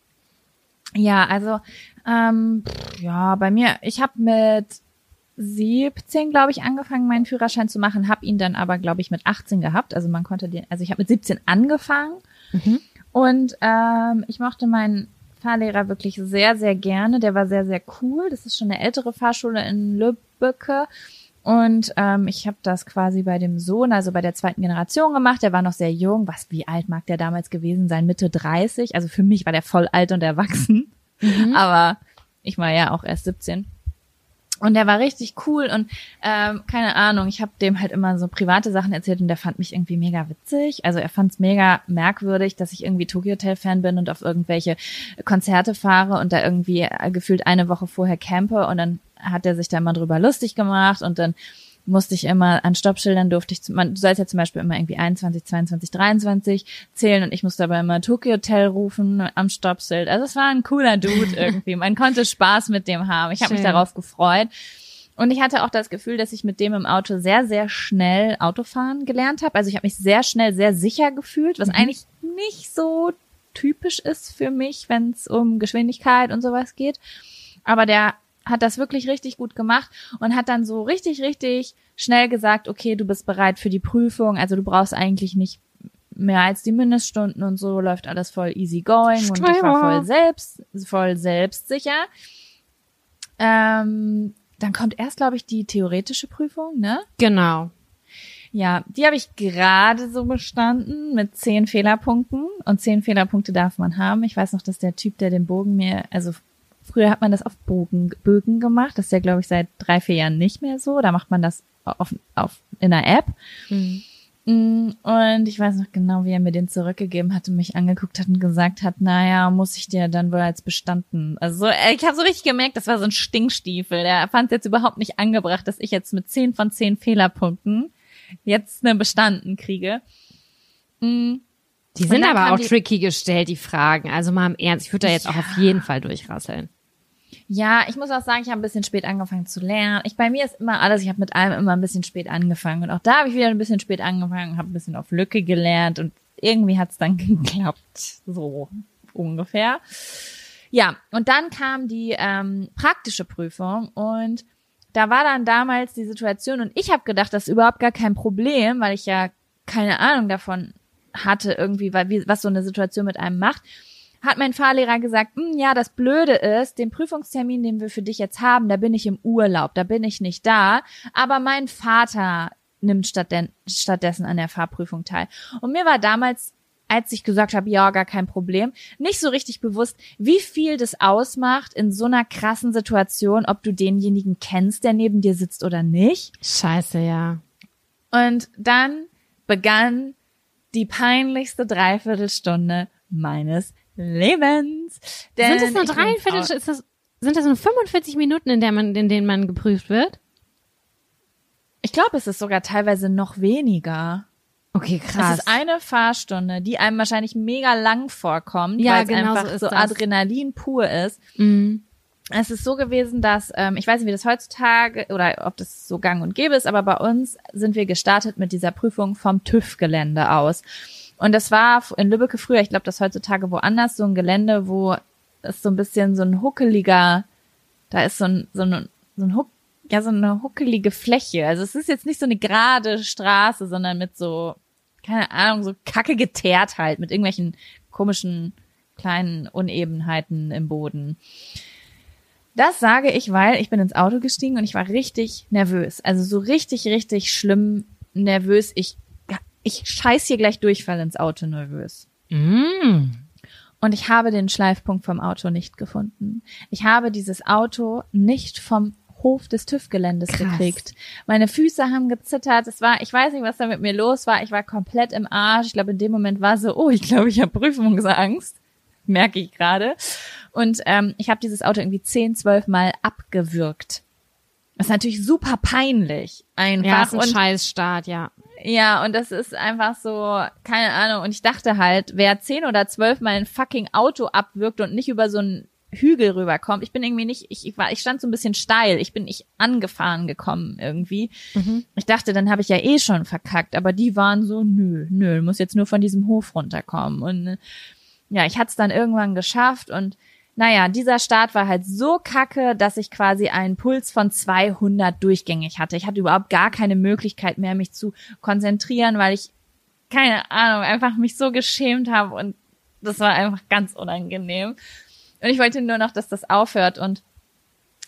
Ja, also ähm, ja, bei mir, ich habe mit siebzehn, glaube ich, angefangen, meinen Führerschein zu machen, habe ihn dann aber, glaube ich, mit achtzehn gehabt. Also man konnte den, also ich habe mit siebzehn angefangen mhm. und ähm, ich mochte meinen Fahrlehrer wirklich sehr, sehr gerne. Der war sehr, sehr cool. Das ist schon eine ältere Fahrschule in Lübbecke. Und ähm, ich habe das quasi bei dem Sohn, also bei der zweiten Generation gemacht. Der war noch sehr jung. Was, wie alt mag der damals gewesen sein? Mitte dreißig. Also für mich war der voll alt und erwachsen. Mhm. Aber ich war ja auch erst siebzehn. Und der war richtig cool und ähm, keine Ahnung, ich habe dem halt immer so private Sachen erzählt und der fand mich irgendwie mega witzig. Also er fand es mega merkwürdig, dass ich irgendwie Tokyo Hotel Fan bin und auf irgendwelche Konzerte fahre und da irgendwie gefühlt eine Woche vorher campe und dann hat er sich da immer drüber lustig gemacht und dann musste ich immer an Stoppschildern durfte ich, man, du sollst ja zum Beispiel immer irgendwie einundzwanzig, zweiundzwanzig, dreiundzwanzig zählen und ich musste aber immer Tokyo Hotel rufen am Stoppschild. Also es war ein cooler Dude irgendwie. Man konnte Spaß mit dem haben. Ich habe mich darauf gefreut. Und ich hatte auch das Gefühl, dass ich mit dem im Auto sehr, sehr schnell Autofahren gelernt habe. Also ich habe mich sehr schnell sehr sicher gefühlt, was mhm. eigentlich nicht so typisch ist für mich, wenn es um Geschwindigkeit und sowas geht. Aber der hat das wirklich richtig gut gemacht und hat dann so richtig, richtig schnell gesagt, okay, du bist bereit für die Prüfung, also du brauchst eigentlich nicht mehr als die Mindeststunden und so, läuft alles voll easy going und ich war voll selbst, voll selbstsicher. Ähm, dann kommt erst, glaube ich, die theoretische Prüfung, ne? Genau. Ja, die habe ich gerade so bestanden mit zehn Fehlerpunkten und zehn Fehlerpunkte darf man haben. Ich weiß noch, dass der Typ, der den Bogen mir, also früher hat man das auf Bogen, Bögen gemacht. Das ist ja, glaube ich, seit drei, vier Jahren nicht mehr so. Da macht man das auf, auf, in einer App. Mhm. Und ich weiß noch genau, wie er mir den zurückgegeben hat und mich angeguckt hat und gesagt hat, naja, muss ich dir dann wohl als bestanden. Also ich habe so richtig gemerkt, das war so ein Stinkstiefel. Der fand es jetzt überhaupt nicht angebracht, dass ich jetzt mit zehn von zehn Fehlerpunkten jetzt eine bestanden kriege. Mhm. Die sind aber auch tricky gestellt, die Fragen. Also mal im Ernst, ich würde da jetzt ja. auch auf jeden Fall durchrasseln. Ja, ich muss auch sagen, ich habe ein bisschen spät angefangen zu lernen. Ich bei mir ist immer alles, ich habe mit allem immer ein bisschen spät angefangen. Und auch da habe ich wieder ein bisschen spät angefangen, habe ein bisschen auf Lücke gelernt und irgendwie hat's dann geklappt. So ungefähr. Ja, und dann kam die ähm, praktische Prüfung und da war dann damals die Situation und ich habe gedacht, das ist überhaupt gar kein Problem, weil ich ja keine Ahnung davon hatte irgendwie, weil wie, was so eine Situation mit einem macht, hat mein Fahrlehrer gesagt, ja, das Blöde ist, den Prüfungstermin, den wir für dich jetzt haben, da bin ich im Urlaub, da bin ich nicht da, aber mein Vater nimmt stattdessen an der Fahrprüfung teil. Und mir war damals, als ich gesagt habe, ja, gar kein Problem, nicht so richtig bewusst, wie viel das ausmacht in so einer krassen Situation, ob du denjenigen kennst, der neben dir sitzt oder nicht. Scheiße, ja. Und dann begann die peinlichste Dreiviertelstunde meines Lebens. Denn sind es nur Dreiviertel, ist das, sind das nur fünfundvierzig Minuten, in der man, in denen man geprüft wird? Ich glaube, es ist sogar teilweise noch weniger. Okay, krass. Es ist eine Fahrstunde, die einem wahrscheinlich mega lang vorkommt, ja, weil es genau einfach so, so das. Adrenalin pur ist. Mhm. Es ist so gewesen, dass, ähm, ich weiß nicht, wie das heutzutage oder ob das so gang und gäbe ist, aber bei uns sind wir gestartet mit dieser Prüfung vom TÜV-Gelände aus. Und das war in Lübbecke früher, ich glaube, das heutzutage woanders, so ein Gelände, wo es so ein bisschen so ein huckeliger, da ist so ein, so ein, so ein Huck, ja, so eine huckelige Fläche. Also es ist jetzt nicht so eine gerade Straße, sondern mit so, keine Ahnung, so kacke geteert halt, mit irgendwelchen komischen kleinen Unebenheiten im Boden. Das sage ich, weil ich bin ins Auto gestiegen und ich war richtig nervös. Also so richtig, richtig schlimm nervös. Ich, ich scheiß hier gleich Durchfall ins Auto nervös. Mm. Und ich habe den Schleifpunkt vom Auto nicht gefunden. Ich habe dieses Auto nicht vom Hof des TÜV-Geländes gekriegt. Meine Füße haben gezittert. Es war, ich weiß nicht, was da mit mir los war. Ich war komplett im Arsch. Ich glaube, in dem Moment war so, oh, ich glaube, ich habe Prüfungsangst. Merke ich gerade. Und ähm, ich habe dieses Auto irgendwie zehn, zwölf Mal abgewürgt. Das ist natürlich super peinlich. Einfach. Ja, ist ein und, Scheißstart, ja. Ja, und das ist einfach so, keine Ahnung. Und ich dachte halt, wer zehn oder zwölf Mal ein fucking Auto abwürgt und nicht über so einen Hügel rüberkommt. Ich bin irgendwie nicht, ich, ich war, ich stand so ein bisschen steil. Ich bin nicht angefahren gekommen irgendwie. Mhm. Ich dachte, dann habe ich ja eh schon verkackt. Aber die waren so, nö, nö, du musst jetzt nur von diesem Hof runterkommen. Und ja, ich hatte es dann irgendwann geschafft und naja, dieser Start war halt so kacke, dass ich quasi einen Puls von zweihundert durchgängig hatte. Ich hatte überhaupt gar keine Möglichkeit mehr, mich zu konzentrieren, weil ich, keine Ahnung, einfach mich so geschämt habe und das war einfach ganz unangenehm. Und ich wollte nur noch, dass das aufhört und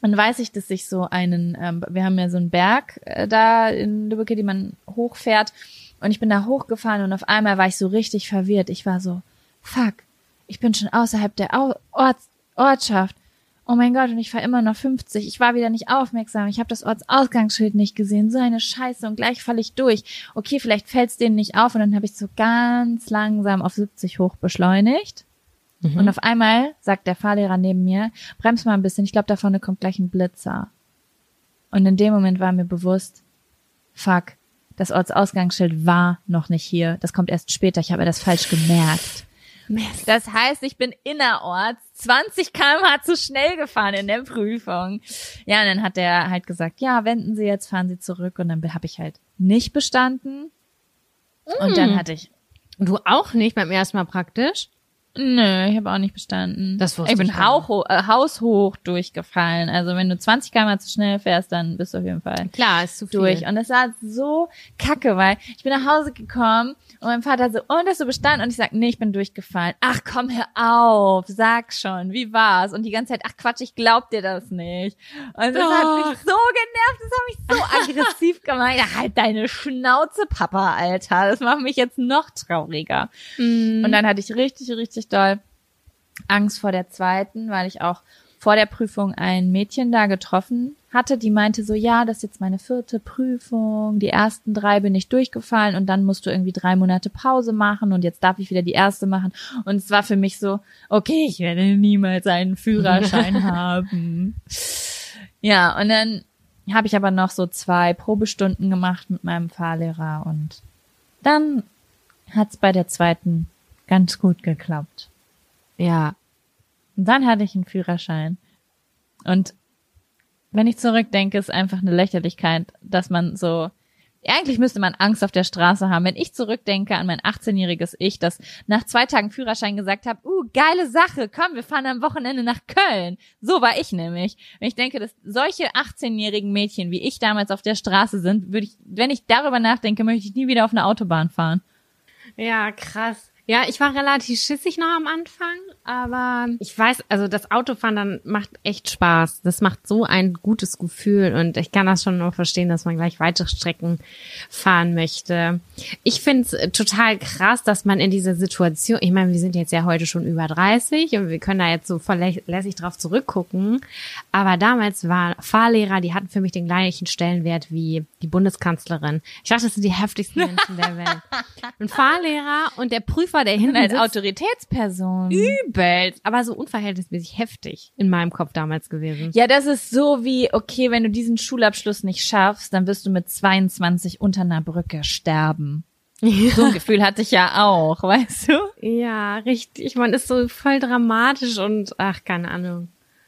dann weiß ich, dass ich so einen, ähm, wir haben ja so einen Berg äh, da in Lübbecke, die man hochfährt. Und ich bin da hochgefahren und auf einmal war ich so richtig verwirrt. Ich war so, fuck, ich bin schon außerhalb der Au- Orts- Ortschaft. Oh mein Gott, und ich fahre immer noch fünfzig. Ich war wieder nicht aufmerksam. Ich habe das Ortsausgangsschild nicht gesehen. So eine Scheiße. Und gleich falle ich durch. Okay, vielleicht fällt's denen nicht auf. Und dann habe ich so ganz langsam auf siebzig hoch beschleunigt. Mhm. Und auf einmal sagt der Fahrlehrer neben mir, bremst mal ein bisschen. Ich glaube, da vorne kommt gleich ein Blitzer. Und in dem Moment war mir bewusst, fuck, das Ortsausgangsschild war noch nicht hier. Das kommt erst später. Ich habe das falsch gemerkt. Mist. Das heißt, ich bin innerorts zwanzig Kilometer pro Stunde zu schnell gefahren in der Prüfung. Ja, und dann hat der halt gesagt, ja, wenden Sie jetzt, fahren Sie zurück. Und dann habe ich halt nicht bestanden. Mm. Und dann hatte ich... Du auch nicht beim ersten Mal praktisch? Nö, ich habe auch nicht bestanden. Das wusste ich bin ich hauchhoch, äh, haushoch durchgefallen. Also wenn du zwanzig Kilometer pro Stunde zu schnell fährst, dann bist du auf jeden Fall Klar, ist zu viel. durch. Und es war so kacke, weil ich bin nach Hause gekommen und mein Vater so, und hast du bestanden? Und ich sag, nee, ich bin durchgefallen. Ach komm, hör auf, sag schon, wie war's? Und die ganze Zeit, ach Quatsch, ich glaub dir das nicht. Und das Doch. hat mich so genervt, das hat mich so aggressiv gemacht. Ja, halt deine Schnauze, Papa, Alter. Das macht mich jetzt noch trauriger. Mm. Und dann hatte ich richtig, richtig doll Angst vor der zweiten, weil ich auch vor der Prüfung ein Mädchen da getroffen hatte, die meinte so, ja, das ist jetzt meine vierte Prüfung, die ersten drei bin ich durchgefallen und dann musst du irgendwie drei Monate Pause machen und jetzt darf ich wieder die erste machen. Und es war für mich so, okay, ich werde niemals einen Führerschein haben. Ja, und dann habe ich aber noch so zwei Probestunden gemacht mit meinem Fahrlehrer und dann hat's bei der zweiten ganz gut geklappt. Ja. Und dann hatte ich einen Führerschein. Und wenn ich zurückdenke, ist einfach eine Lächerlichkeit, dass man so, eigentlich müsste man Angst auf der Straße haben. Wenn ich zurückdenke an mein achtzehnjähriges Ich, das nach zwei Tagen Führerschein gesagt habe, uh, geile Sache, komm, wir fahren am Wochenende nach Köln. So war ich nämlich. Wenn ich denke, dass solche achtzehnjährigen Mädchen, wie ich damals auf der Straße sind, würde ich, wenn ich darüber nachdenke, möchte ich nie wieder auf eine Autobahn fahren. Ja, krass. Ja, ich war relativ schissig noch am Anfang, aber ich weiß, also das Autofahren dann macht echt Spaß. Das macht so ein gutes Gefühl und ich kann das schon noch verstehen, dass man gleich weitere Strecken fahren möchte. Ich finde es total krass, dass man in dieser Situation, ich meine, wir sind jetzt ja heute schon über dreißig und wir können da jetzt so verlässlich drauf zurückgucken, aber damals waren Fahrlehrer, die hatten für mich den gleichen Stellenwert wie die Bundeskanzlerin. Ich dachte, das sind die heftigsten Menschen der Welt. Ein Fahrlehrer und der Prüfer, der hinten als sitzt, Autoritätsperson. übelst, aber so unverhältnismäßig heftig in meinem Kopf damals gewesen. Ja, das ist so wie, okay, wenn du diesen Schulabschluss nicht schaffst, dann wirst du mit zweiundzwanzig unter einer Brücke sterben. Ja. So ein Gefühl hatte ich ja auch, weißt du? Ja, richtig. Man ist so voll dramatisch und ach, keine Ahnung.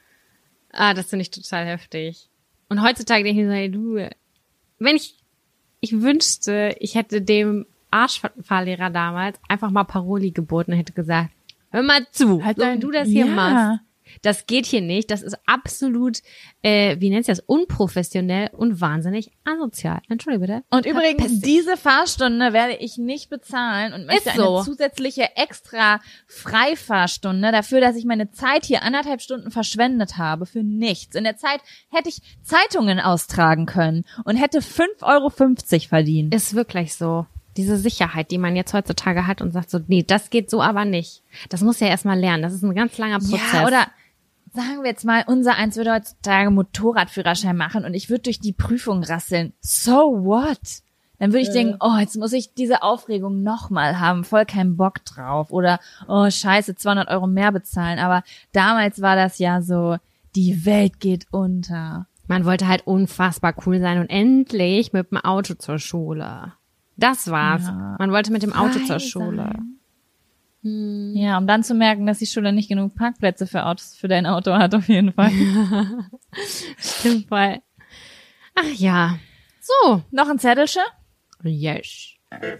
Ah, das finde ich total heftig. Und heutzutage denke ich mir so, ey, du, wenn ich, ich wünschte, ich hätte dem Arschfahrlehrer damals einfach mal Paroli geboten und hätte gesagt, hör mal zu, Halt so, wenn dein- du das hier ja. machst, das geht hier nicht, das ist absolut, äh, wie nennt sich das, unprofessionell und wahnsinnig asozial. Entschuldige bitte. Und übrigens, Verpiss dich. diese Fahrstunde werde ich nicht bezahlen und möchte Ist so. eine zusätzliche extra Freifahrstunde dafür, dass ich meine Zeit hier anderthalb Stunden verschwendet habe für nichts. In der Zeit hätte ich Zeitungen austragen können und hätte fünf Euro fünfzig verdient. Ist wirklich so. Diese Sicherheit, die man jetzt heutzutage hat und sagt so, nee, das geht so aber nicht. Das muss ja erstmal lernen. Das ist ein ganz langer Prozess. Ja, oder sagen wir jetzt mal, unser Eins würde heutzutage Motorradführerschein machen und ich würde durch die Prüfung rasseln. So what? Dann würde ich denken, oh, jetzt muss ich diese Aufregung nochmal haben, voll keinen Bock drauf. Oder, oh, scheiße, zweihundert Euro mehr bezahlen. Aber damals war das ja so, die Welt geht unter. Man wollte halt unfassbar cool sein und endlich mit dem Auto zur Schule. Das war's. Ja. Man wollte mit dem Auto Frei zur Schule. sein. Ja, um dann zu merken, dass die Schule nicht genug Parkplätze für Autos, für dein Auto hat, auf jeden Fall. Stimmt voll. Ach ja. So. Noch ein Zettelchen? Yes.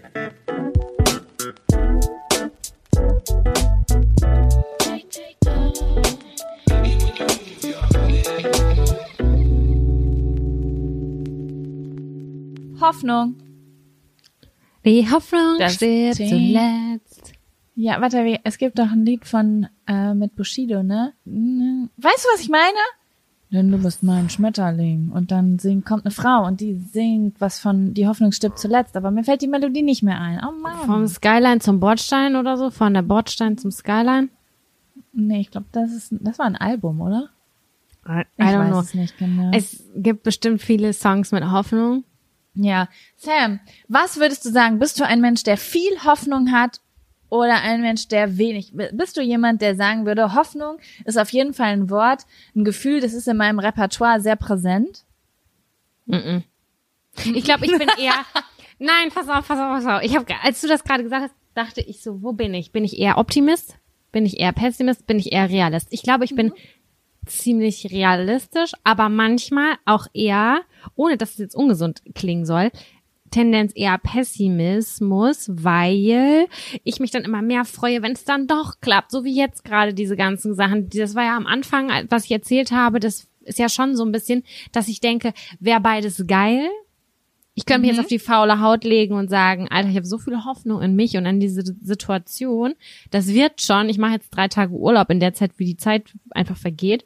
Hoffnung. Die Hoffnung Das stirbt Team. zuletzt. Ja, warte, wie- es gibt doch ein Lied von äh, mit Bushido, ne? Weißt du, was ich meine? denn du bist mein Schmetterling. Und dann singt, kommt eine Frau und die singt was von Die Hoffnung stirbt zuletzt, aber mir fällt die Melodie nicht mehr ein. Oh Mann. Vom Skyline zum Bordstein oder so? Von der Bordstein zum Skyline? Nee, ich glaube, das ist, das war ein Album, oder? I, I Ich don't weiß know. es nicht genau. Es gibt bestimmt viele Songs mit Hoffnung. Ja. Sam, was würdest du sagen? Bist du ein Mensch, der viel Hoffnung hat oder ein Mensch, der wenig? Bist du jemand, der sagen würde, Hoffnung ist auf jeden Fall ein Wort, ein Gefühl, das ist in meinem Repertoire sehr präsent? Mm-mm. Ich glaube, ich bin eher... Nein, pass auf, pass auf, pass auf. Ich hab, als du das gerade gesagt hast, dachte ich so, wo bin ich? Bin ich eher Optimist? Bin ich eher Pessimist? Bin ich eher Realist? Ich glaube, ich bin ziemlich realistisch, aber manchmal auch eher, ohne dass es jetzt ungesund klingen soll, Tendenz eher Pessimismus, weil ich mich dann immer mehr freue, wenn es dann doch klappt, so wie jetzt gerade diese ganzen Sachen. Das war ja am Anfang, was ich erzählt habe, das ist ja schon so ein bisschen, dass ich denke, wäre beides geil. Ich könnte mich Mhm. jetzt auf die faule Haut legen und sagen, Alter, ich habe so viel Hoffnung in mich und an diese Situation. Das wird schon. Ich mache jetzt drei Tage Urlaub in der Zeit, wie die Zeit einfach vergeht.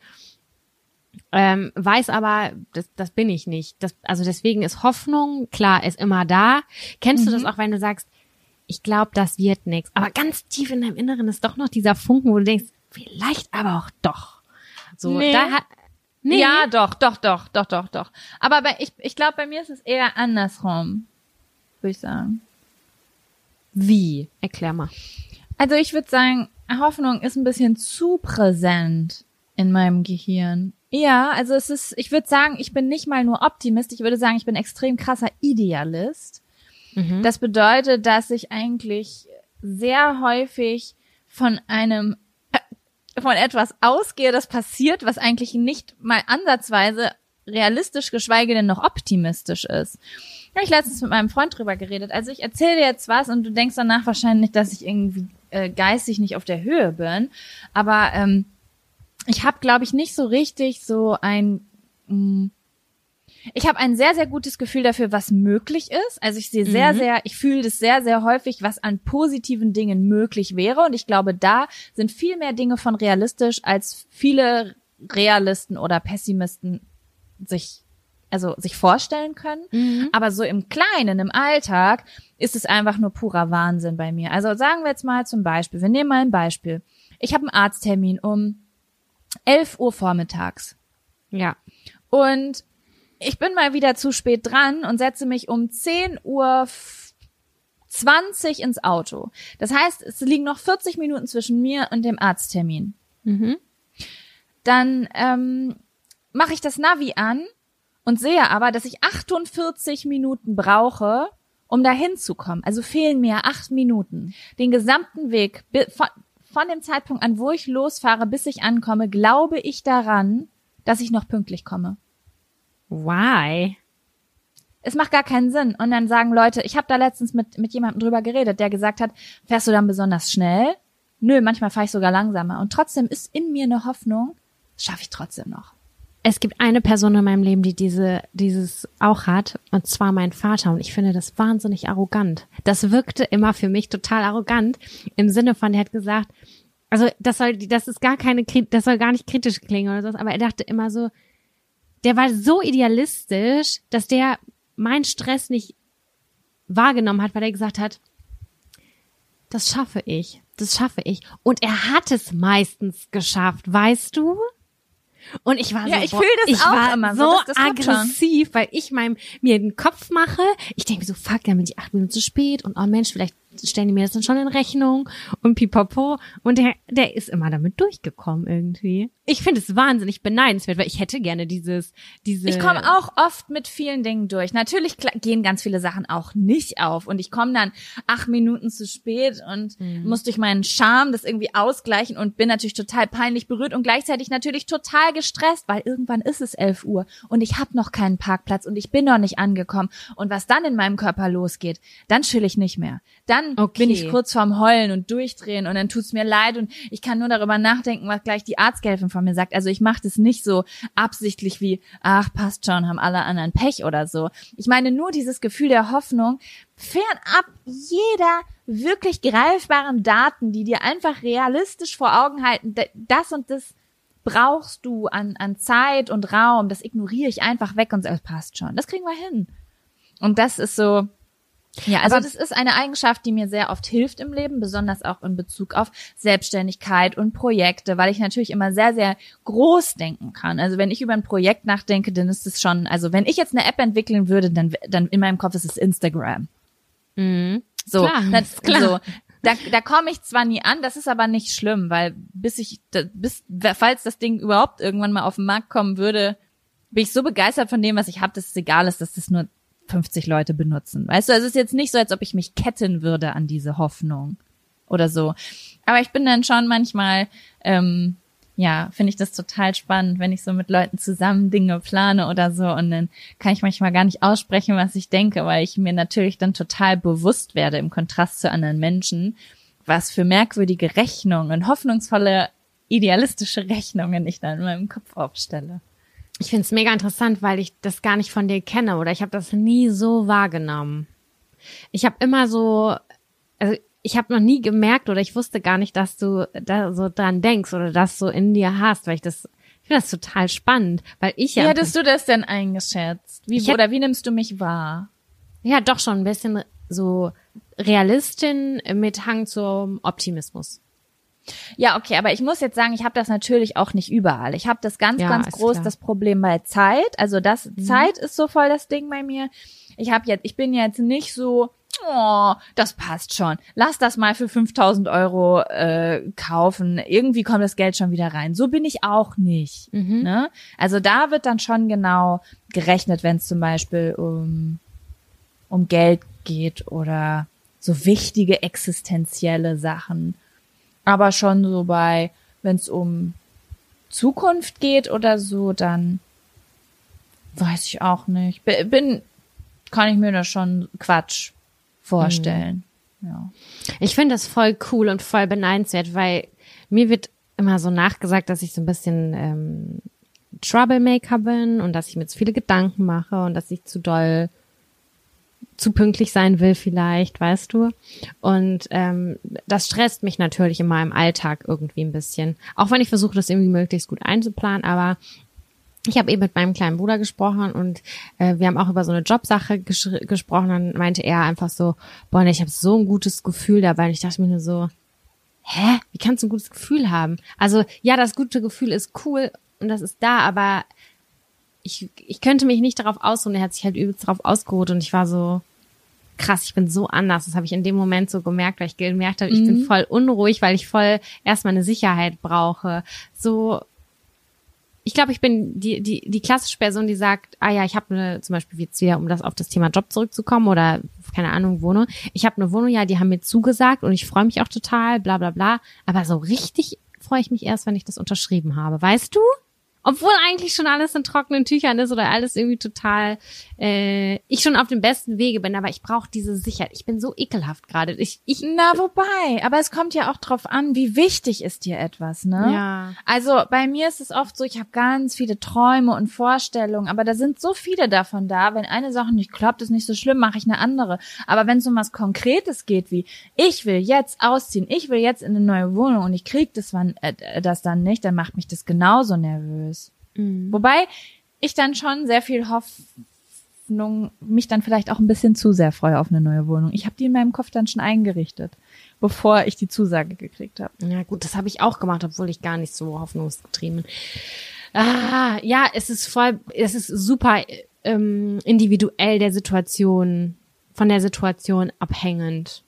Ähm, weiß aber, das, das bin ich nicht. Das, also deswegen ist Hoffnung, klar, ist immer da. Kennst du das auch, wenn du sagst, ich glaube, das wird nichts. Aber ganz tief in deinem Inneren ist doch noch dieser Funken, wo du denkst, vielleicht aber auch doch. So, Nee. da hat, nee. Ja, doch, doch, doch, doch, doch, doch. Aber bei, ich, ich glaube, bei mir ist es eher andersrum, würde ich sagen. Wie? Erklär mal. Also ich würde sagen, Hoffnung ist ein bisschen zu präsent in meinem Gehirn. Ja, also es ist, ich würde sagen, ich bin nicht mal nur Optimist, ich würde sagen, ich bin extrem krasser Idealist. Mhm. Das bedeutet, dass ich eigentlich sehr häufig von einem, äh, von etwas ausgehe, das passiert, was eigentlich nicht mal ansatzweise realistisch, geschweige denn noch optimistisch ist. Da habe ich letztens mit meinem Freund drüber geredet. Also ich erzähle dir jetzt was und du denkst danach wahrscheinlich, dass ich irgendwie äh, geistig nicht auf der Höhe bin. Aber ähm, ich habe, glaube ich, nicht so richtig so ein... Mh, ich habe ein sehr, sehr gutes Gefühl dafür, was möglich ist. Also ich sehe sehr, Mhm. sehr, ich fühle das sehr, sehr häufig, was an positiven Dingen möglich wäre. Und ich glaube, da sind viel mehr Dinge von realistisch, als viele Realisten oder Pessimisten sich, also sich vorstellen können. Mhm. Aber so im Kleinen, im Alltag, ist es einfach nur purer Wahnsinn bei mir. Also sagen wir jetzt mal zum Beispiel, wir nehmen mal ein Beispiel. Ich habe einen Arzttermin um elf Uhr vormittags. Ja. Und ich bin mal wieder zu spät dran und setze mich um zehn Uhr zwanzig ins Auto. Das heißt, es liegen noch vierzig Minuten zwischen mir und dem Arzttermin. Mhm. Dann ähm, mache ich das Navi an und sehe aber, dass ich achtundvierzig Minuten brauche, um da hinzukommen. Also fehlen mir acht Minuten. Den gesamten Weg, bi- von, von dem Zeitpunkt an, wo ich losfahre, bis ich ankomme, glaube ich daran, dass ich noch pünktlich komme. Why? Es macht gar keinen Sinn. Und dann sagen Leute, ich habe da letztens mit mit jemandem drüber geredet, der gesagt hat, fährst du dann besonders schnell? Nö, manchmal fahre ich sogar langsamer. Und trotzdem ist in mir eine Hoffnung, das schaffe ich trotzdem noch. Es gibt eine Person in meinem Leben, die diese dieses auch hat, und zwar mein Vater. Und ich finde das wahnsinnig arrogant. Das wirkte immer für mich total arrogant, im Sinne von, der hat gesagt, also das soll, das ist gar keine, das soll gar nicht kritisch klingen oder so, aber er dachte immer so, der war so idealistisch, dass der meinen Stress nicht wahrgenommen hat, weil er gesagt hat, das schaffe ich, das schaffe ich. Und er hat es meistens geschafft, weißt du? Und ich war Ja, so, ich boah, fühl das ich auch war immer so, so das- das kommt schon. aggressiv, weil ich meinem, mir den Kopf mache. Ich denke mir so, fuck, dann bin ich acht Minuten zu spät und oh Mensch, vielleicht stellen die mir das dann schon in Rechnung und pipapo. Und der, der ist immer damit durchgekommen irgendwie. Ich finde es wahnsinnig beneidenswert, weil ich hätte gerne dieses, diese. Ich komme auch oft mit vielen Dingen durch. Natürlich kla- gehen ganz viele Sachen auch nicht auf und ich komme dann acht Minuten zu spät und Mhm. muss durch meinen Charme das irgendwie ausgleichen und bin natürlich total peinlich berührt und gleichzeitig natürlich total gestresst, weil irgendwann ist es elf Uhr und ich habe noch keinen Parkplatz und ich bin noch nicht angekommen. Und was dann in meinem Körper losgeht, dann chill ich nicht mehr. Dann Okay. bin ich kurz vorm Heulen und Durchdrehen und dann tut's mir leid und ich kann nur darüber nachdenken, was gleich die Arzthelferin von mir sagt. Also ich mache das nicht so absichtlich wie, ach, passt schon, haben alle anderen Pech oder so. Ich meine nur dieses Gefühl der Hoffnung, fernab jeder wirklich greifbaren Daten, die dir einfach realistisch vor Augen halten, d- das und das brauchst du an an Zeit und Raum, das ignoriere ich einfach weg und es passt schon. Das kriegen wir hin. Und das ist so, ja, also Aber das ist eine Eigenschaft, die mir sehr oft hilft im Leben, besonders auch in Bezug auf Selbstständigkeit und Projekte, weil ich natürlich immer sehr, sehr groß denken kann. Also wenn ich über ein Projekt nachdenke, dann ist es schon, also wenn ich jetzt eine App entwickeln würde, dann dann in meinem Kopf ist es Instagram. Mhm. So, Klar, dann, ist klar. so da, da komme ich zwar nie an, das ist aber nicht schlimm, weil bis ich, da, bis, falls das Ding überhaupt irgendwann mal auf den Markt kommen würde, bin ich so begeistert von dem, was ich habe, dass es egal ist, dass das nur fünfzig Leute benutzen. Weißt du, also es ist jetzt nicht so, als ob ich mich ketten würde an diese Hoffnung oder so. Aber ich bin dann schon manchmal, ähm, ja, finde ich das total spannend, wenn ich so mit Leuten zusammen Dinge plane oder so und dann kann ich manchmal gar nicht aussprechen, was ich denke, weil ich mir natürlich dann total bewusst werde im Kontrast zu anderen Menschen, was für merkwürdige Rechnungen, hoffnungsvolle, idealistische Rechnungen ich dann in meinem Kopf aufstelle. Ich finde es mega interessant, weil ich das gar nicht von dir kenne oder ich habe das nie so wahrgenommen. Ich habe immer so, also ich habe noch nie gemerkt oder ich wusste gar nicht, dass du da so dran denkst oder das so in dir hast, weil ich das, ich finde das total spannend, weil ich ja. Wie hättest du das denn eingeschätzt? Wie, Ich hätt- oder wie nimmst du mich wahr? Ja, doch schon ein bisschen so Realistin mit Hang zum Optimismus. Ja, okay, aber ich muss jetzt sagen, ich habe das natürlich auch nicht überall. Ich habe das ganz, Ja, ganz ist groß, klar. das Problem bei Zeit. Also das Zeit ist so voll das Ding bei mir. Ich habe jetzt, ich bin jetzt nicht so, oh, das passt schon. Lass das mal für fünftausend Euro äh, kaufen. Irgendwie kommt das Geld schon wieder rein. So bin ich auch nicht. Mhm. Ne? Also da wird dann schon genau gerechnet, wenn es zum Beispiel um um Geld geht oder so wichtige existenzielle Sachen. Aber schon so bei, wenn es um Zukunft geht oder so, dann weiß ich auch nicht. B- Bin, kann ich mir da schon Quatsch vorstellen. Ja. Ich finde das voll cool und voll beneidenswert, weil mir wird immer so nachgesagt, dass ich so ein bisschen ähm, Troublemaker bin und dass ich mir zu viele Gedanken mache und dass ich zu doll zu pünktlich sein will vielleicht, weißt du. Und ähm, das stresst mich natürlich in meinem Alltag irgendwie ein bisschen. Auch wenn ich versuche, das irgendwie möglichst gut einzuplanen, aber ich habe eben mit meinem kleinen Bruder gesprochen und äh, wir haben auch über so eine Jobsache gesch- gesprochen. Dann meinte er einfach so, boah, nee, ich habe so ein gutes Gefühl dabei. Und ich dachte mir nur so, hä? Wie kannst du ein gutes Gefühl haben? Also ja, das gute Gefühl ist cool und das ist da, aber ich ich könnte mich nicht darauf ausruhen. Er hat sich halt übelst darauf ausgeruht und ich war so, krass, ich bin so anders. Das habe ich in dem Moment so gemerkt, weil ich gemerkt habe, ich bin voll unruhig, weil ich voll erstmal eine Sicherheit brauche. So, ich glaube, ich bin die die die klassische Person, die sagt, ah ja, ich habe eine, zum Beispiel jetzt wieder, um das auf das Thema Job zurückzukommen oder keine Ahnung, Wohnung. Ich habe eine Wohnung, ja, die haben mir zugesagt und ich freue mich auch total, bla bla bla. Aber so richtig freue ich mich erst, wenn ich das unterschrieben habe. Weißt du? Obwohl eigentlich schon alles in trockenen Tüchern ist oder alles irgendwie total, äh, ich schon auf dem besten Wege bin, aber ich brauche diese Sicherheit. Ich bin so ekelhaft gerade. Ich, ich, Na, wobei, aber es kommt ja auch drauf an, wie wichtig ist dir etwas, ne? Ja. Also bei mir ist es oft so, ich habe ganz viele Träume und Vorstellungen, aber da sind so viele davon da. Wenn eine Sache nicht klappt, ist nicht so schlimm, mache ich eine andere. Aber wenn es um was Konkretes geht, wie ich will jetzt ausziehen, ich will jetzt in eine neue Wohnung und ich krieg das, wann, äh, das dann nicht, dann macht mich das genauso nervös. Mhm. Wobei ich dann schon sehr viel Hoffnung, mich dann vielleicht auch ein bisschen zu sehr freue auf eine neue Wohnung. Ich habe die in meinem Kopf dann schon eingerichtet, bevor ich die Zusage gekriegt habe. Ja gut, das habe ich auch gemacht, obwohl ich gar nicht so hoffnungsgetrieben bin. Ah, ja, es ist voll, es ist super ähm, individuell der Situation, von der Situation abhängend.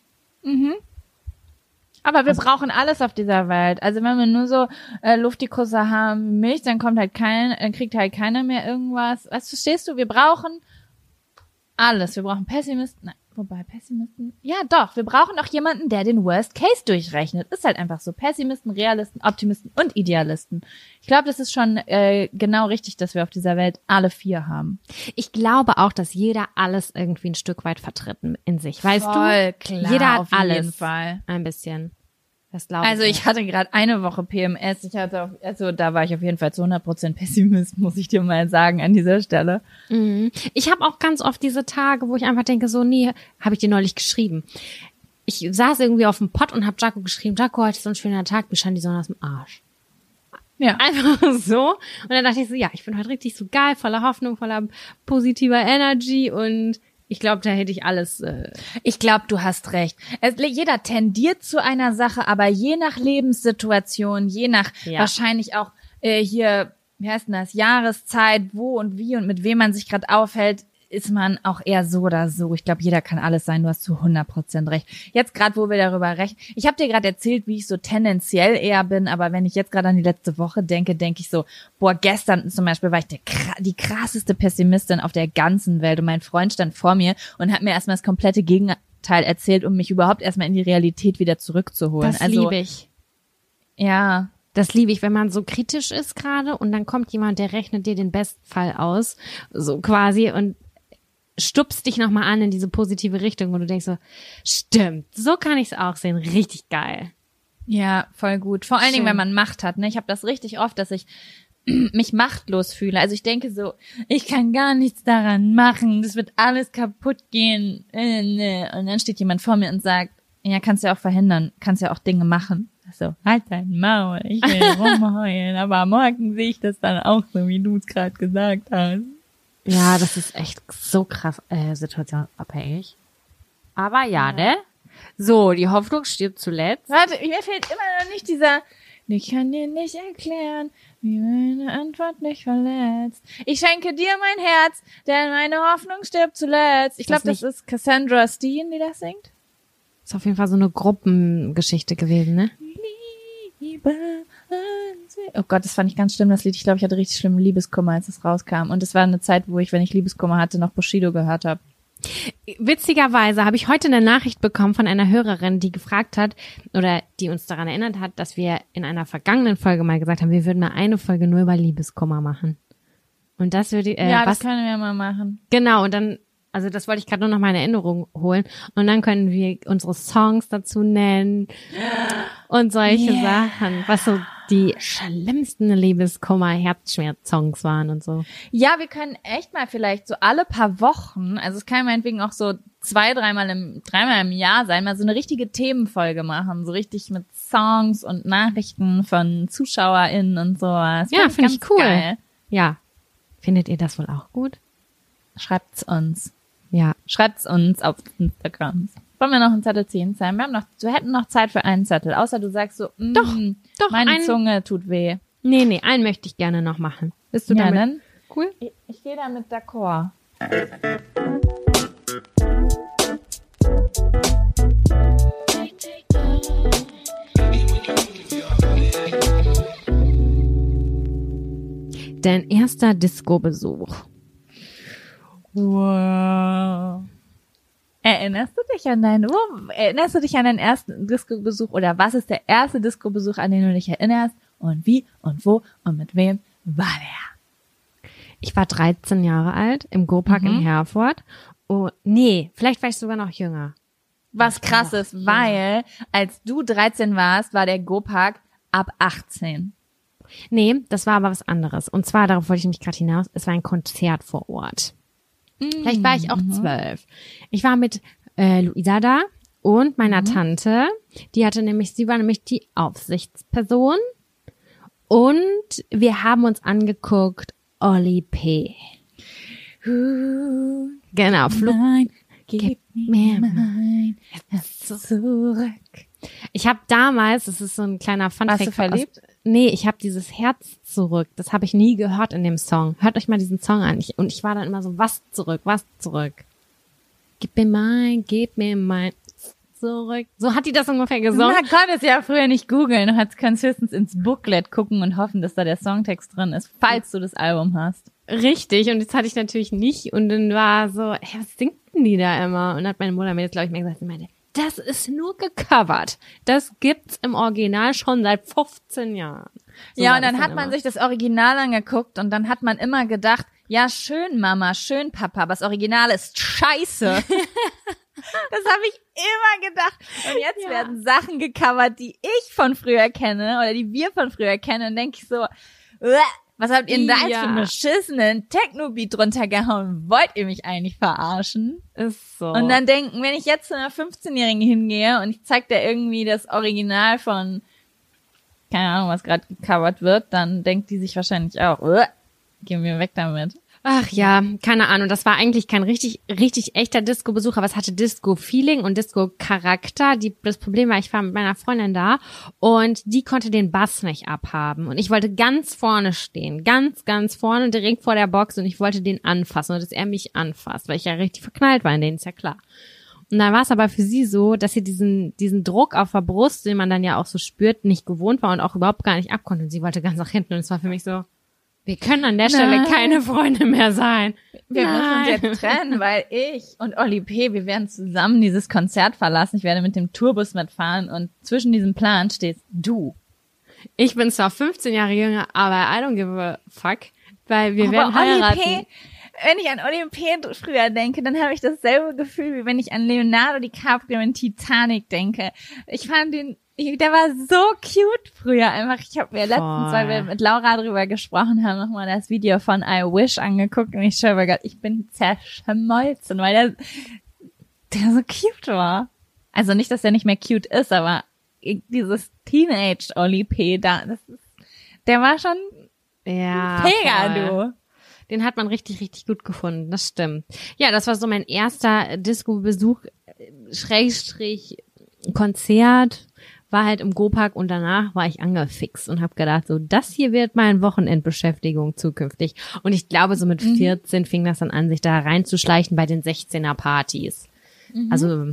Aber wir brauchen alles auf dieser Welt. Also wenn wir nur so äh, Luftikusse haben wie Milch, dann kommt halt kein, äh, kriegt halt keiner mehr irgendwas. Was verstehst du? Wir brauchen alles. Wir brauchen Pessimisten. Nein, wobei Pessimisten. Ja, doch. Wir brauchen auch jemanden, der den Worst Case durchrechnet. Ist halt einfach so. Pessimisten, Realisten, Optimisten und Idealisten. Ich glaube, das ist schon äh, genau richtig, dass wir auf dieser Welt alle vier haben. Ich glaube auch, dass jeder alles irgendwie ein Stück weit vertritt in sich, weißt Voll du? klar, Jeder hat auf alles. jeden Fall. Ein bisschen. Das glaube Also ich. ich hatte gerade eine Woche P M S. Ich hatte, auf, also da war ich auf jeden Fall zu hundert Prozent Pessimist, muss ich dir mal sagen an dieser Stelle. Mhm. Ich habe auch ganz oft diese Tage, wo ich einfach denke, so, nee, habe ich dir neulich geschrieben. Ich saß irgendwie auf dem Pott und habe Jaco geschrieben, Jaco, heute ist so ein schöner Tag, mir scheint die Sonne aus dem Arsch. Ja. Einfach so. Und dann dachte ich so, ja, ich bin heute richtig so geil, voller Hoffnung, voller positiver Energy und ich glaube, da hätte ich alles. Äh Ich glaube, du hast recht. Es, jeder tendiert zu einer Sache, aber je nach Lebenssituation, je nach Ja. wahrscheinlich auch äh, hier, wie heißt denn das, Jahreszeit, wo und wie und mit wem man sich gerade aufhält, ist man auch eher so oder so. Ich glaube, jeder kann alles sein. Du hast zu hundert Prozent recht. Jetzt gerade, wo wir darüber rechnen. Ich habe dir gerade erzählt, wie ich so tendenziell eher bin, aber wenn ich jetzt gerade an die letzte Woche denke, denke ich so, boah, gestern zum Beispiel war ich der, die krasseste Pessimistin auf der ganzen Welt und mein Freund stand vor mir und hat mir erstmal das komplette Gegenteil erzählt, um mich überhaupt erstmal in die Realität wieder zurückzuholen. Das also, liebe ich. Ja, Das liebe ich, wenn man so kritisch ist gerade und dann kommt jemand, der rechnet dir den Bestfall aus, so quasi und stupst dich nochmal an in diese positive Richtung und du denkst so, stimmt, so kann ich es auch sehen, richtig geil. ja, voll gut. Vor allen Schön. Dingen, wenn man Macht hat. Ne? Ich habe das richtig oft, dass ich mich machtlos fühle. Also ich denke so, ich kann gar nichts daran machen, das wird alles kaputt gehen. Äh, ne. Und dann steht jemand vor mir und sagt, ja, kannst ja auch verhindern, kannst ja auch Dinge machen. So, halt dein Maul, ich will rumheulen, aber morgen sehe ich das dann auch so, wie du es gerade gesagt hast. Ja, das ist echt so krass äh, situationsabhängig. Aber ja, ne? So, die Hoffnung stirbt zuletzt. Warte, mir fehlt immer noch nicht dieser, ich kann dir nicht erklären, wie meine Antwort mich verletzt. Ich schenke dir mein Herz, denn meine Hoffnung stirbt zuletzt. Ich glaube, Das das ist Cassandra Steen, die das singt. Ist auf jeden Fall so eine Gruppengeschichte gewesen, ne? Liebe. Oh Gott, das fand ich ganz schlimm, das Lied. Ich glaube, ich hatte richtig schlimmen Liebeskummer, als es rauskam. Und es war eine Zeit, wo ich, wenn ich Liebeskummer hatte, noch Bushido gehört habe. Witzigerweise habe ich heute eine Nachricht bekommen von einer Hörerin, die gefragt hat oder die uns daran erinnert hat, dass wir in einer vergangenen Folge mal gesagt haben, wir würden mal eine Folge nur über Liebeskummer machen. Und das würde äh, ja, das was können wir mal machen. genau und dann also das wollte ich gerade nur noch mal in Erinnerung holen und dann können wir unsere Songs dazu nennen und solche Yeah. Sachen, was so die schlimmsten Liebeskummer-Herzschmerz-Songs waren und so. Ja, wir können echt mal vielleicht so alle paar Wochen, also es kann meinetwegen auch so zwei, dreimal im, dreimal im Jahr sein, mal so eine richtige Themenfolge machen, so richtig mit Songs und Nachrichten von ZuschauerInnen und sowas. Ja, finde ich ganz cool. Geil. Ja. Findet ihr das wohl auch gut? Schreibt's uns. Ja. Schreibt's uns auf Instagram. Wollen wir noch einen Zettel ziehen, Sam? Wir haben noch, wir hätten noch Zeit für einen Zettel, außer du sagst so, mm, Doch, doch, meine einen- Zunge tut weh. Nee, nee, einen möchte ich gerne noch machen. Bist du Ja, damit dann? cool? Ich, ich gehe damit d'accord. Dein erster Disco-Besuch. Wow. Erinnerst du dich an deinen, wo, erinnerst du dich an deinen ersten Disco-Besuch oder was ist der erste Disco-Besuch, an den du dich erinnerst und wie und wo und mit wem war der? Ich war dreizehn Jahre alt im Go-Park Mhm. in Herford. Oh, nee, vielleicht war ich sogar noch jünger. Was krass ist, weil als du dreizehn warst, war der Go-Park ab achtzehn. Nee, das war aber was anderes. Und zwar, darauf wollte ich nämlich gerade hinaus, es war ein Konzert vor Ort. Vielleicht war ich auch zwölf. Ich war mit äh, Luisa da und meiner Tante. Die hatte nämlich, sie war nämlich die Aufsichtsperson. Und wir haben uns angeguckt Oli P. Genau, Flug. Nein, Gib mir mein Herz zurück. Ich habe damals, das ist so ein kleiner Funfact. Warst du verliebt? Aus, nee, ich habe dieses Herz zurück. Das habe ich nie gehört in dem Song. Hört euch mal diesen Song an. Ich, und ich war dann immer so, was zurück, was zurück. Gib mir mein, gib mir mein zurück. So hat die das ungefähr gesungen. Man konnte es ja früher nicht googeln. Du kannst höchstens ins Booklet gucken und hoffen, dass da der Songtext drin ist, falls du das Album hast. Richtig. Und das hatte ich natürlich nicht. Und dann war so, hey, was singt denn die da immer? Und dann hat meine Mutter mir jetzt, glaube ich, mal gesagt, sie meinte, das ist nur gecovert. Das gibt's im Original schon seit fünfzehn Jahren. So ja, war und das dann hat man immer. sich das Original angeguckt und dann hat man immer gedacht, ja, schön Mama, schön Papa, aber das Original ist scheiße. Das habe ich immer gedacht. Und jetzt Ja. werden Sachen gecovert, die ich von früher kenne oder die wir von früher kennen. Und denke ich so, "Uah, was habt ihr denn da jetzt Ja. für einen beschissenen Techno-Beat drunter gehauen? Wollt ihr mich eigentlich verarschen? Ist so. Und dann denken, wenn ich jetzt zu einer fünfzehnjährigen hingehe und ich zeig dir irgendwie das Original von, keine Ahnung, was gerade gecovert wird, dann denkt die sich wahrscheinlich auch, uh, geh mir weg damit. Ach ja, keine Ahnung. Das war eigentlich kein richtig, richtig echter Disco-Besuch, aber es hatte Disco-Feeling und Disco-Charakter. Die, das Problem war, ich war mit meiner Freundin da und die konnte den Bass nicht abhaben. Und ich wollte ganz vorne stehen, ganz, ganz vorne, direkt vor der Box und ich wollte den anfassen und dass er mich anfasst, weil ich ja richtig verknallt war in den, ist ja klar. Und dann war es aber für sie so, dass sie diesen, diesen Druck auf der Brust, den man dann ja auch so spürt, nicht gewohnt war und auch überhaupt gar nicht abkonnte. Und sie wollte ganz nach hinten und es war für mich so, wir können an der Stelle Nein. keine Freunde mehr sein. Wir Nein. müssen uns jetzt trennen, weil ich und Oli P., wir werden zusammen dieses Konzert verlassen. Ich werde mit dem Tourbus mitfahren und zwischen diesem Plan stehst du. Ich bin zwar fünfzehn Jahre jünger, aber I don't give a fuck, weil wir Aber werden Oli heiraten. P., wenn ich an Oli P. früher denke, dann habe ich dasselbe Gefühl, wie wenn ich an Leonardo DiCaprio in Titanic denke. Ich fand den, der war so cute früher einfach. Ich habe mir letztens, weil wir mit Laura drüber gesprochen haben, nochmal das Video von I Wish angeguckt und ich schwöre Gott, ich bin zerschmolzen, weil der, der so cute war. Also nicht, dass er nicht mehr cute ist, aber dieses Teenage Oli P. da, das ist, der war schon Ja, mega, voll. du. Den hat man richtig, richtig gut gefunden, das stimmt. Ja, das war so mein erster Disco-Besuch, äh, Schrägstrich Konzert, war halt im Go-Park und danach war ich angefixt und habe gedacht, so das hier wird meine Wochenendbeschäftigung zukünftig. Und ich glaube, so mit vierzehn fing das dann an, sich da reinzuschleichen bei den sechzehner-Partys. Mhm. Also,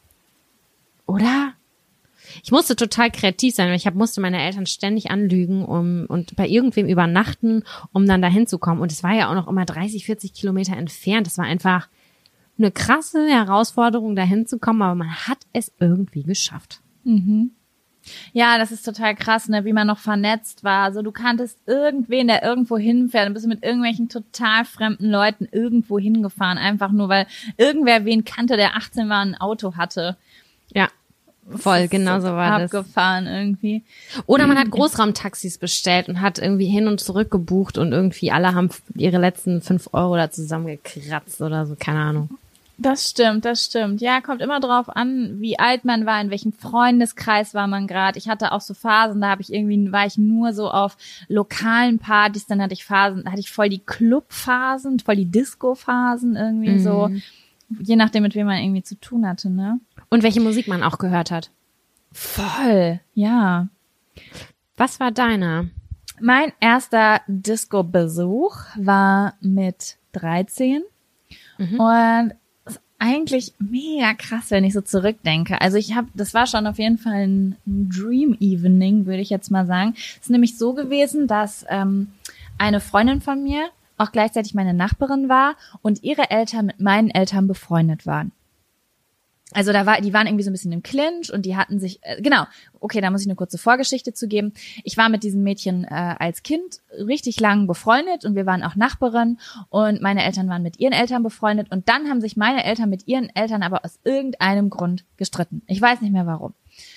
oder? Ich musste total kreativ sein, weil ich hab, musste meine Eltern ständig anlügen um, und bei irgendwem übernachten, um dann dahin zu kommen. Und es war ja auch noch immer dreißig, vierzig Kilometer entfernt. Das war einfach eine krasse Herausforderung, dahin zu kommen, aber man hat es irgendwie geschafft. Mhm. Ja, das ist total krass, ne, wie man noch vernetzt war. Also du kanntest irgendwen, der irgendwo hinfährt, dann bist du mit irgendwelchen total fremden Leuten irgendwo hingefahren, einfach nur, weil irgendwer wen kannte, der achtzehn war und ein Auto hatte. Ja, voll, genau so war das. Abgefahren irgendwie. Oder man hat Großraumtaxis bestellt und hat irgendwie hin und zurück gebucht und irgendwie alle haben ihre letzten fünf Euro da zusammengekratzt oder so, keine Ahnung. Das stimmt, das stimmt. Ja, kommt immer drauf an, wie alt man war, in welchem Freundeskreis war man gerade. Ich hatte auch so Phasen, da habe ich irgendwie, war ich nur so auf lokalen Partys, dann hatte ich Phasen, da hatte ich voll die Clubphasen, voll die Disco-Phasen irgendwie Mhm. so, je nachdem, mit wem man irgendwie zu tun hatte, ne? Und welche Musik man auch gehört hat. Voll, ja. Was war deiner? Mein erster Disco-Besuch war mit dreizehn Mhm. und ist eigentlich mega krass, wenn ich so zurückdenke. Also ich habe, das war schon auf jeden Fall ein Dream Evening, würde ich jetzt mal sagen. Es ist nämlich so gewesen, dass ähm, eine Freundin von mir auch gleichzeitig meine Nachbarin war und ihre Eltern mit meinen Eltern befreundet waren. Also da war, die waren irgendwie so ein bisschen im Clinch und die hatten sich, äh, genau, okay, da muss ich eine kurze Vorgeschichte zu geben. Ich war mit diesem Mädchen äh, als Kind richtig lang befreundet und wir waren auch Nachbarn und meine Eltern waren mit ihren Eltern befreundet und dann haben sich meine Eltern mit ihren Eltern aber aus irgendeinem Grund gestritten. Ich weiß nicht mehr warum.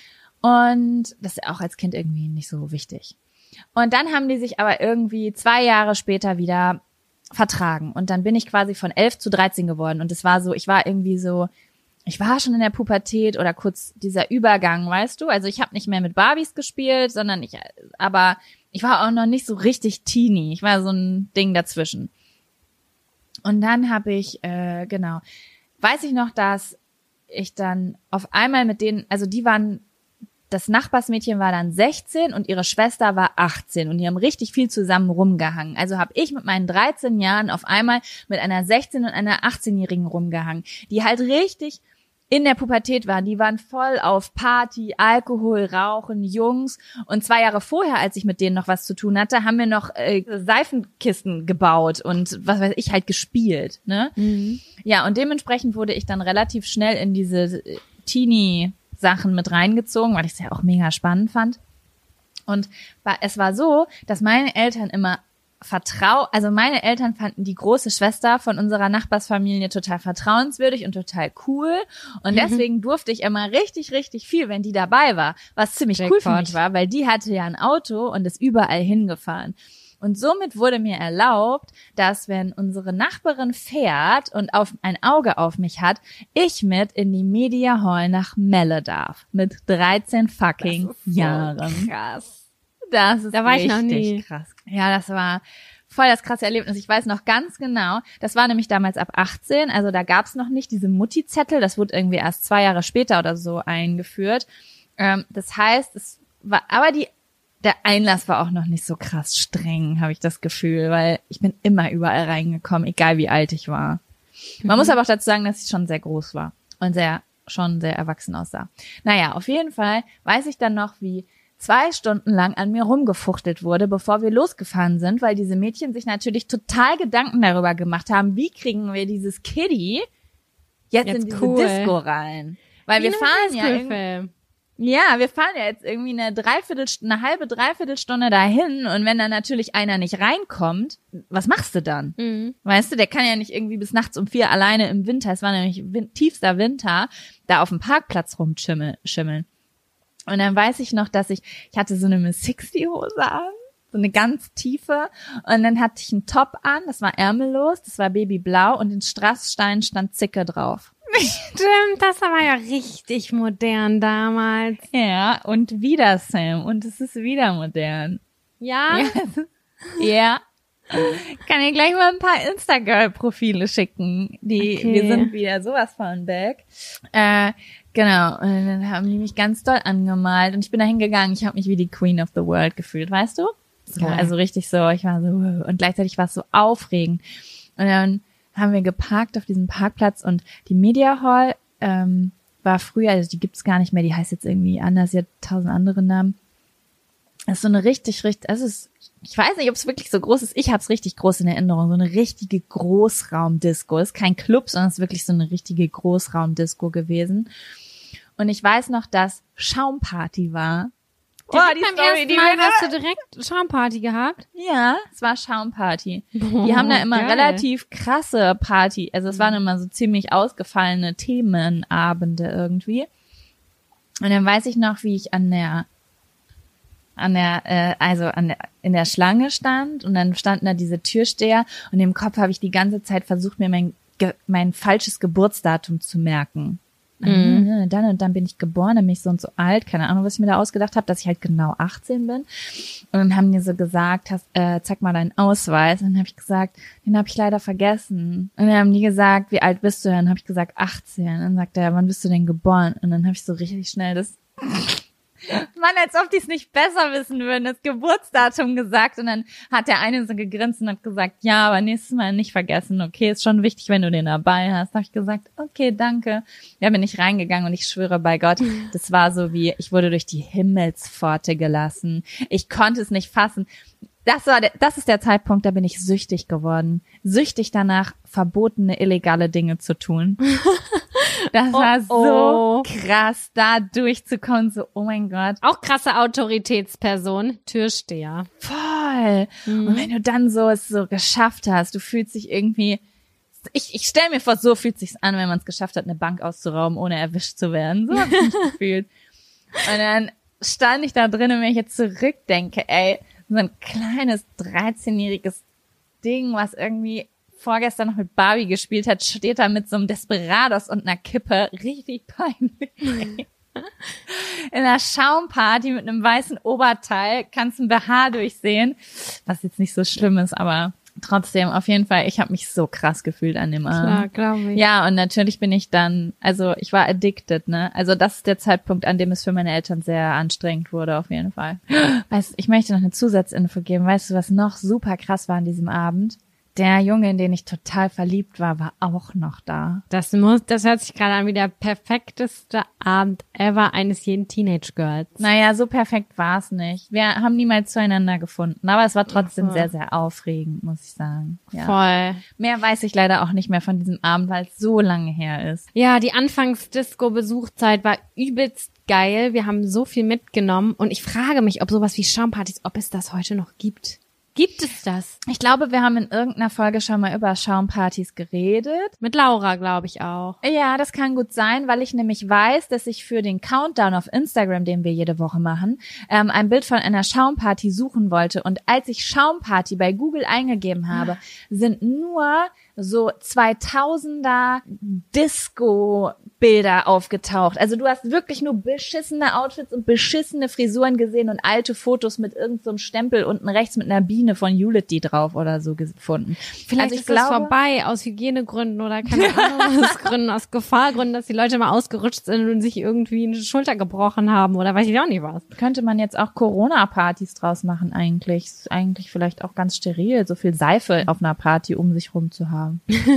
Und das ist auch als Kind irgendwie nicht so wichtig. Und dann haben die sich aber irgendwie zwei Jahre später wieder vertragen und dann bin ich quasi von elf zu dreizehn geworden und es war so, ich war irgendwie so, ich war schon in der Pubertät oder kurz dieser Übergang, weißt du? Also ich habe nicht mehr mit Barbies gespielt, sondern ich, aber ich war auch noch nicht so richtig teeny. Ich war so ein Ding dazwischen. Und dann habe ich, äh, genau, weiß ich noch, dass ich dann auf einmal mit denen, also die waren, das Nachbarsmädchen war dann sechzehn und ihre Schwester war achtzehn und die haben richtig viel zusammen rumgehangen. Also habe ich mit meinen dreizehn Jahren auf einmal mit einer sechzehn- und einer achtzehnjährigen rumgehangen, die halt richtig in der Pubertät waren. Die waren voll auf Party, Alkohol, Rauchen, Jungs. Und zwei Jahre vorher, als ich mit denen noch was zu tun hatte, haben wir noch äh, Seifenkisten gebaut und was weiß ich, halt gespielt. Ne? Mhm. Ja, und dementsprechend wurde ich dann relativ schnell in diese Teenie-Sachen mit reingezogen, weil ich es ja auch mega spannend fand. Und es war so, dass meine Eltern immer vertrau, also meine Eltern fanden die große Schwester von unserer Nachbarsfamilie total vertrauenswürdig und total cool und deswegen durfte ich immer richtig, richtig viel, wenn die dabei war, was ziemlich cool für mich war, weil die hatte ja ein Auto und ist überall hingefahren. Und somit wurde mir erlaubt, dass wenn unsere Nachbarin fährt und auf ein Auge auf mich hat, ich mit in die Media Hall nach Melle darf. Mit dreizehn fucking Jahren. Krass. Das ist Da war ich richtig noch nie. krass. Ja, das war voll das krasse Erlebnis. Ich weiß noch ganz genau, das war nämlich damals ab achtzehn, also da gab's noch nicht diese Mutti-Zettel, das wurde irgendwie erst zwei Jahre später oder so eingeführt. Ähm, das heißt, es war, aber die, der Einlass war auch noch nicht so krass streng, habe ich das Gefühl, weil ich bin immer überall reingekommen, egal wie alt ich war. Man mhm. muss aber auch dazu sagen, dass ich schon sehr groß war und sehr, schon sehr erwachsen aussah. Naja, auf jeden Fall weiß ich dann noch, wie zwei Stunden lang an mir rumgefuchtelt wurde, bevor wir losgefahren sind, weil diese Mädchen sich natürlich total Gedanken darüber gemacht haben, wie kriegen wir dieses Kiddie jetzt, jetzt in diese cool. Disco rein. Weil Wie wir fahren ja Film. ja, wir fahren ja jetzt irgendwie eine Dreiviertelstunde, eine halbe Dreiviertelstunde dahin und wenn dann natürlich einer nicht reinkommt, was machst du dann? Mhm. Weißt du, der kann ja nicht irgendwie bis nachts um vier alleine im Winter, es war nämlich win- tiefster Winter, da auf dem Parkplatz rumschimmeln. Und dann weiß ich noch, dass ich, ich hatte so eine Miss Sixty-Hose an, so eine ganz tiefe. Und dann hatte ich einen Top an, das war ärmellos, das war babyblau und in Strassstein stand Zicke drauf. Stimmt, das war ja richtig modern damals. Ja, und wieder Sam. Und es ist wieder modern. Ja? Ja. ja. Kann dir gleich mal ein paar Instagram-Profile schicken. Die, Okay. wir sind wieder sowas von back. Äh, genau. Und dann haben die mich ganz doll angemalt. Und ich bin da hingegangen. Ich habe mich wie die Queen of the World gefühlt, weißt du? So, Geil. also richtig so. Ich war so, und gleichzeitig war es so aufregend. Und dann haben wir geparkt auf diesem Parkplatz und die Media Hall ähm, war früher, also die gibt's gar nicht mehr, die heißt jetzt irgendwie anders, sie hat tausend andere Namen. Das ist so eine richtig, richtig, also es ist, ich weiß nicht, ob es wirklich so groß ist, ich habe es richtig groß in Erinnerung, so eine richtige Großraumdisco. Es ist kein Club, sondern es ist wirklich so eine richtige Großraumdisco gewesen. Und ich weiß noch, dass Schaumparty war. Oh, die beim Story, ersten Mal hast du direkt Schaumparty gehabt? Ja, es war Schaumparty. Oh, die haben da immer geil. relativ krasse Party, also es waren immer so ziemlich ausgefallene Themenabende irgendwie. Und dann weiß ich noch, wie ich an der, an der, äh, also an der, in der Schlange stand und dann standen da diese Türsteher und im Kopf habe ich die ganze Zeit versucht, mir mein, ge- mein falsches Geburtsdatum zu merken. Mhm. Dann und dann bin ich geboren, dann bin ich so und so alt, keine Ahnung, was ich mir da ausgedacht habe, dass ich halt genau achtzehn bin. Und dann haben die so gesagt, hast, äh, zeig mal deinen Ausweis. Und dann habe ich gesagt, den habe ich leider vergessen. Und dann haben die gesagt, wie alt bist du denn? Dann habe ich gesagt, achtzehn. Und dann sagt er, wann bist du denn geboren? Und dann habe ich so richtig schnell das Mann, als ob die es nicht besser wissen würden, das Geburtsdatum gesagt. Und dann hat der eine so gegrinst und hat gesagt, ja, aber nächstes Mal nicht vergessen. Okay, ist schon wichtig, wenn du den dabei hast. Da habe ich gesagt, okay, danke. Ja, bin ich reingegangen und ich schwöre bei Gott, das war so wie, ich wurde durch die Himmelspforte gelassen. Ich konnte es nicht fassen. Das war der, das ist der Zeitpunkt, da bin ich süchtig geworden. Süchtig danach, verbotene, illegale Dinge zu tun. Das Oh, war so oh. krass, da durchzukommen, so, oh mein Gott. Auch krasse Autoritätsperson, Türsteher. Voll. Mhm. Und wenn du dann so es so geschafft hast, du fühlst dich irgendwie, ich, ich stell mir vor, so fühlt sich's an, wenn man es geschafft hat, eine Bank auszurauben, ohne erwischt zu werden. So hab ich mich gefühlt. Und dann stand ich da drin und wenn ich jetzt zurückdenke, ey, so ein kleines dreizehnjähriges Ding, was irgendwie vorgestern noch mit Barbie gespielt hat, steht da mit so einem Desperados und einer Kippe. Richtig peinlich. In einer Schaumparty mit einem weißen Oberteil kannst du ein B H durchsehen, was jetzt nicht so schlimm ist, aber trotzdem, auf jeden Fall, ich habe mich so krass gefühlt an dem Abend. Klar, glaube ich. Ja, und natürlich bin ich dann, also ich war addicted, ne? Also das ist der Zeitpunkt, an dem es für meine Eltern sehr anstrengend wurde, auf jeden Fall. Weißt du, ich möchte noch eine Zusatzinfo geben. Weißt du, was noch super krass war an diesem Abend? Der Junge, in den ich total verliebt war, war auch noch da. Das muss, das hört sich gerade an wie der perfekteste Abend ever eines jeden Teenage-Girls. Naja, so perfekt war es nicht. Wir haben niemals zueinander gefunden, aber es war trotzdem Ach so. sehr, sehr aufregend, muss ich sagen. Ja. Voll. Mehr weiß ich leider auch nicht mehr von diesem Abend, weil es so lange her ist. Ja, die Anfangs-Disco-Besuchzeit war übelst geil. Wir haben so viel mitgenommen und ich frage mich, ob sowas wie Schaumpartys, ob es das heute noch gibt. Gibt es das? Ich glaube, wir haben in irgendeiner Folge schon mal über Schaumpartys geredet. Mit Laura, glaube ich auch. Ja, das kann gut sein, weil ich nämlich weiß, dass ich für den Countdown auf Instagram, den wir jede Woche machen, ähm, ein Bild von einer Schaumparty suchen wollte. Und als ich Schaumparty bei Google eingegeben habe, sind nur so zweitausender Disco Bilder aufgetaucht. Also du hast wirklich nur beschissene Outfits und beschissene Frisuren gesehen und alte Fotos mit irgendeinem so Stempel unten rechts mit einer Biene von Unity drauf oder so gefunden. Vielleicht also ich ist glaube, das vorbei aus Hygienegründen oder keine Ahnung, aus Gründen, aus Gefahrgründen, dass die Leute mal ausgerutscht sind und sich irgendwie eine Schulter gebrochen haben oder weiß ich auch nicht was. Könnte man jetzt auch Corona-Partys draus machen eigentlich. Ist eigentlich vielleicht auch ganz steril, so viel Seife auf einer Party um sich rum zu haben.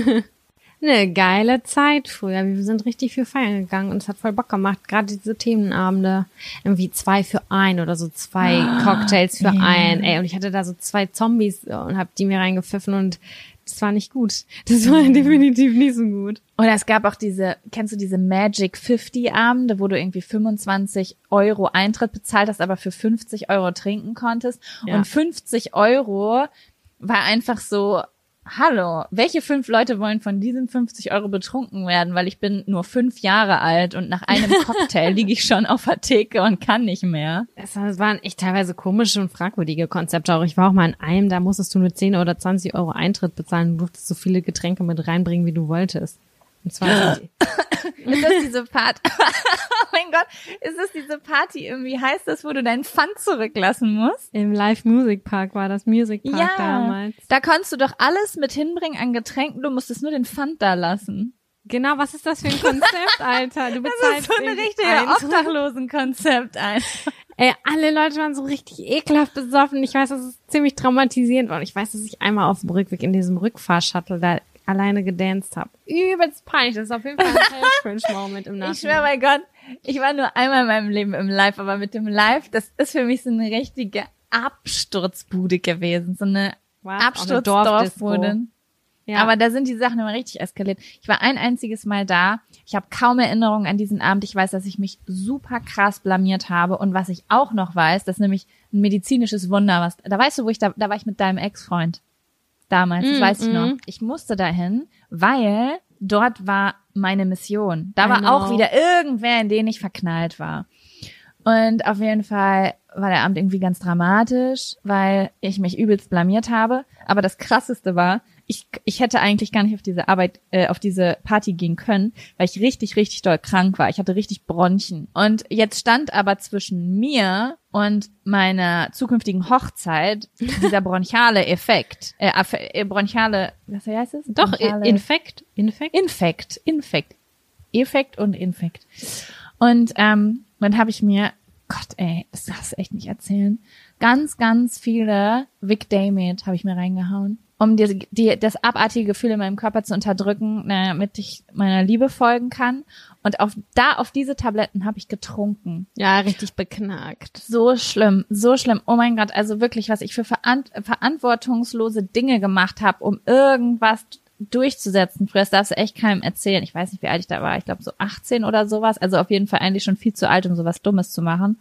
Eine geile Zeit früher. Wir sind richtig viel feiern gegangen und es hat voll Bock gemacht. Gerade diese Themenabende. Irgendwie zwei für ein oder so zwei ah, Cocktails für yeah. ein. Ey, und ich hatte da so zwei Zombies und hab die mir reingepfiffen und das war nicht gut. Das war definitiv nicht so gut. Oder es gab auch diese, kennst du diese Magic fünfzig Abende, wo du irgendwie fünfundzwanzig Euro Eintritt bezahlt hast, aber für fünfzig Euro trinken konntest. Ja. Und fünfzig Euro war einfach so, hallo, welche fünf Leute wollen von diesen fünfzig Euro betrunken werden? Weil ich bin nur fünf Jahre alt und nach einem Cocktail liege ich schon auf der Theke und kann nicht mehr. Das waren echt teilweise komische und fragwürdige Konzepte. Auch ich war auch mal in einem, da musstest du nur zehn oder zwanzig Euro Eintritt bezahlen. Du durftest so viele Getränke mit reinbringen, wie du wolltest. Und zwar ist das diese Party? Oh mein Gott, ist das diese Party irgendwie, heißt das, wo du deinen Pfand zurücklassen musst? Im Live Music Park war das Music Park ja, damals. Da konntest du doch alles mit hinbringen an Getränken, du musstest nur den Pfand da lassen. Genau, was ist das für ein Konzept, Alter? Du bezahlst das ist so ein richtiger Obdachlosen-Konzept einfach. Ey, alle Leute waren so richtig ekelhaft besoffen. Ich weiß, das ist ziemlich traumatisierend und ich weiß, dass ich einmal auf dem Rückweg in diesem Rückfahrshuttle da alleine gedanced habe. Übelst peinlich. Das ist auf jeden Fall ein Cringe-Moment im Nachhinein. Ich schwör bei Gott, ich war nur einmal in meinem Leben im Live, aber mit dem Live, das ist für mich so eine richtige Absturzbude gewesen. So eine Absturzdorfbude. Ja. Aber da sind die Sachen immer richtig eskaliert. Ich war ein einziges Mal da. Ich habe kaum Erinnerungen an diesen Abend. Ich weiß, dass ich mich super krass blamiert habe. Und was ich auch noch weiß, das ist nämlich ein medizinisches Wunder. Was, da weißt du, wo ich da, da war ich mit deinem Ex-Freund. Damals, das mm, weiß ich mm. noch. Ich musste dahin, weil dort war meine Mission. Da war auch wieder irgendwer, in den ich verknallt war. Und auf jeden Fall war der Abend irgendwie ganz dramatisch, weil ich mich übelst blamiert habe. Aber das Krasseste war, ich ich hätte eigentlich gar nicht auf diese Arbeit, äh, auf diese Party gehen können, weil ich richtig, richtig doll krank war. Ich hatte richtig Bronchien. Und jetzt stand aber zwischen mir und meiner zukünftigen Hochzeit dieser bronchiale Effekt. Äh, äh bronchiale, was heißt es? Doch, bronchiale, Infekt. Infekt? Infekt. Infekt. Effekt und Infekt. Und ähm, dann habe ich mir, Gott ey, das darfst du echt nicht erzählen, ganz, ganz viele Vic Damate habe ich mir reingehauen, um die, die, das abartige Gefühl in meinem Körper zu unterdrücken, damit ich meiner Liebe folgen kann. Und auf da auf diese Tabletten habe ich getrunken. Ja, richtig beknackt. So schlimm, so schlimm. Oh mein Gott, also wirklich, was ich für verant verantwortungslose Dinge gemacht habe, um irgendwas durchzusetzen. Früher, das darfst du echt keinem erzählen. Ich weiß nicht, wie alt ich da war. Ich glaube so achtzehn oder sowas. Also auf jeden Fall eigentlich schon viel zu alt, um sowas Dummes zu machen.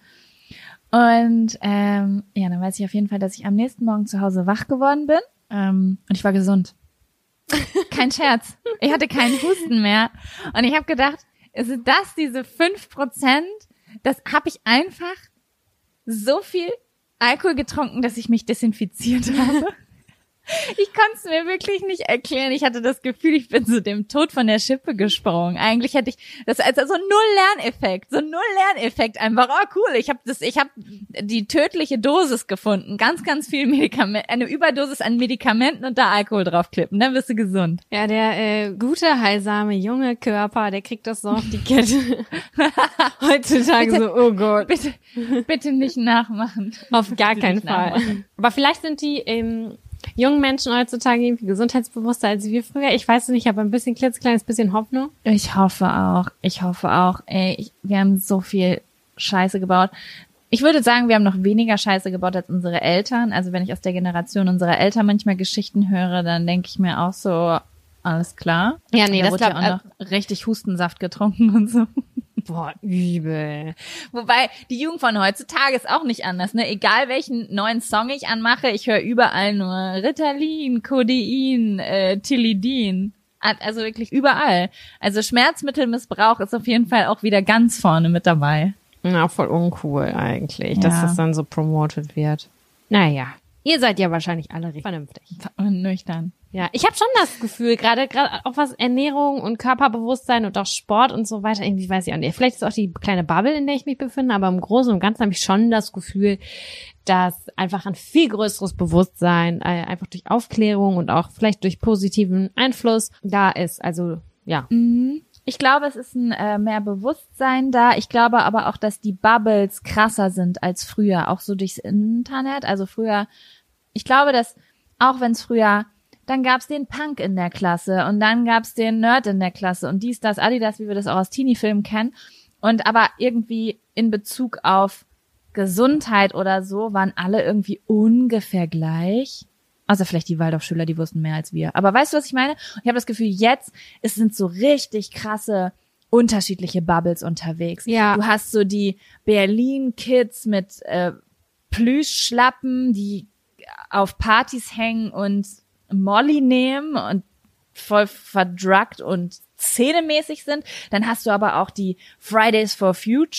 Und ähm, ja, dann weiß ich auf jeden Fall, dass ich am nächsten Morgen zu Hause wach geworden bin. Ähm, und ich war gesund. Kein Scherz. Ich hatte keinen Husten mehr. Und ich habe gedacht, ist das diese fünf Prozent? Das habe ich einfach so viel Alkohol getrunken, dass ich mich desinfiziert habe. Ich konnte es mir wirklich nicht erklären. Ich hatte das Gefühl, ich bin so dem Tod von der Schippe gesprungen. Eigentlich hätte ich das also so null Lerneffekt, so null Lerneffekt einfach. Oh cool, ich habe das, ich habe die tödliche Dosis gefunden. Ganz, ganz viel Medikament, eine Überdosis an Medikamenten und da Alkohol draufklippen. Dann wirst du gesund. Ja, der äh, gute, heilsame, junge Körper, der kriegt das so auf die Kette. Heutzutage bitte, so, oh Gott. Bitte, bitte nicht nachmachen. Auf gar keinen Fall. Nachmachen. Aber vielleicht sind die ähm, jungen Menschen heutzutage irgendwie gesundheitsbewusster als wir früher. Ich weiß es nicht, aber ein bisschen klitzekleines bisschen Hoffnung. Ich hoffe auch. Ich hoffe auch. Ey, ich, wir haben so viel Scheiße gebaut. Ich würde sagen, wir haben noch weniger Scheiße gebaut als unsere Eltern. Also wenn ich aus der Generation unserer Eltern manchmal Geschichten höre, dann denke ich mir auch so, alles klar. Ja, nee, da das wurde glaub, ja auch noch richtig Hustensaft getrunken und so. Boah, übel. Wobei, die Jugend von heutzutage ist auch nicht anders, ne? Egal welchen neuen Song ich anmache, ich höre überall nur Ritalin, Codein, äh, Tilidin. Also wirklich überall. Also Schmerzmittelmissbrauch ist auf jeden Fall auch wieder ganz vorne mit dabei. Ja, voll uncool eigentlich, ja. dass das dann so promotet wird. Naja. Ihr seid ja wahrscheinlich alle richtig vernünftig. Und nüchtern. Ja, ich habe schon das Gefühl, gerade gerade auch was Ernährung und Körperbewusstsein und auch Sport und so weiter, irgendwie weiß ich auch nicht. Vielleicht ist auch die kleine Bubble, in der ich mich befinde, aber im Großen und Ganzen habe ich schon das Gefühl, dass einfach ein viel größeres Bewusstsein, äh, einfach durch Aufklärung und auch vielleicht durch positiven Einfluss da ist. Also, ja. Mhm. Ich glaube, es ist ein äh, mehr Bewusstsein da. Ich glaube aber auch, dass die Bubbles krasser sind als früher, auch so durchs Internet. Also früher, ich glaube, dass auch wenn es früher, dann gab's den Punk in der Klasse und dann gab's den Nerd in der Klasse und dies, das, Adidas, wie wir das auch aus Teenie-Filmen kennen. Und aber irgendwie in Bezug auf Gesundheit oder so waren alle irgendwie ungefähr gleich. Außer vielleicht die Waldorfschüler, die wussten mehr als wir. Aber weißt du, was ich meine? Ich habe das Gefühl, jetzt es sind so richtig krasse, unterschiedliche Bubbles unterwegs. Ja. Du hast so die Berlin-Kids mit äh, Plüschschlappen, die auf Partys hängen und Molly nehmen und voll verdruckt und szenemäßig sind. Dann hast du aber auch die Fridays for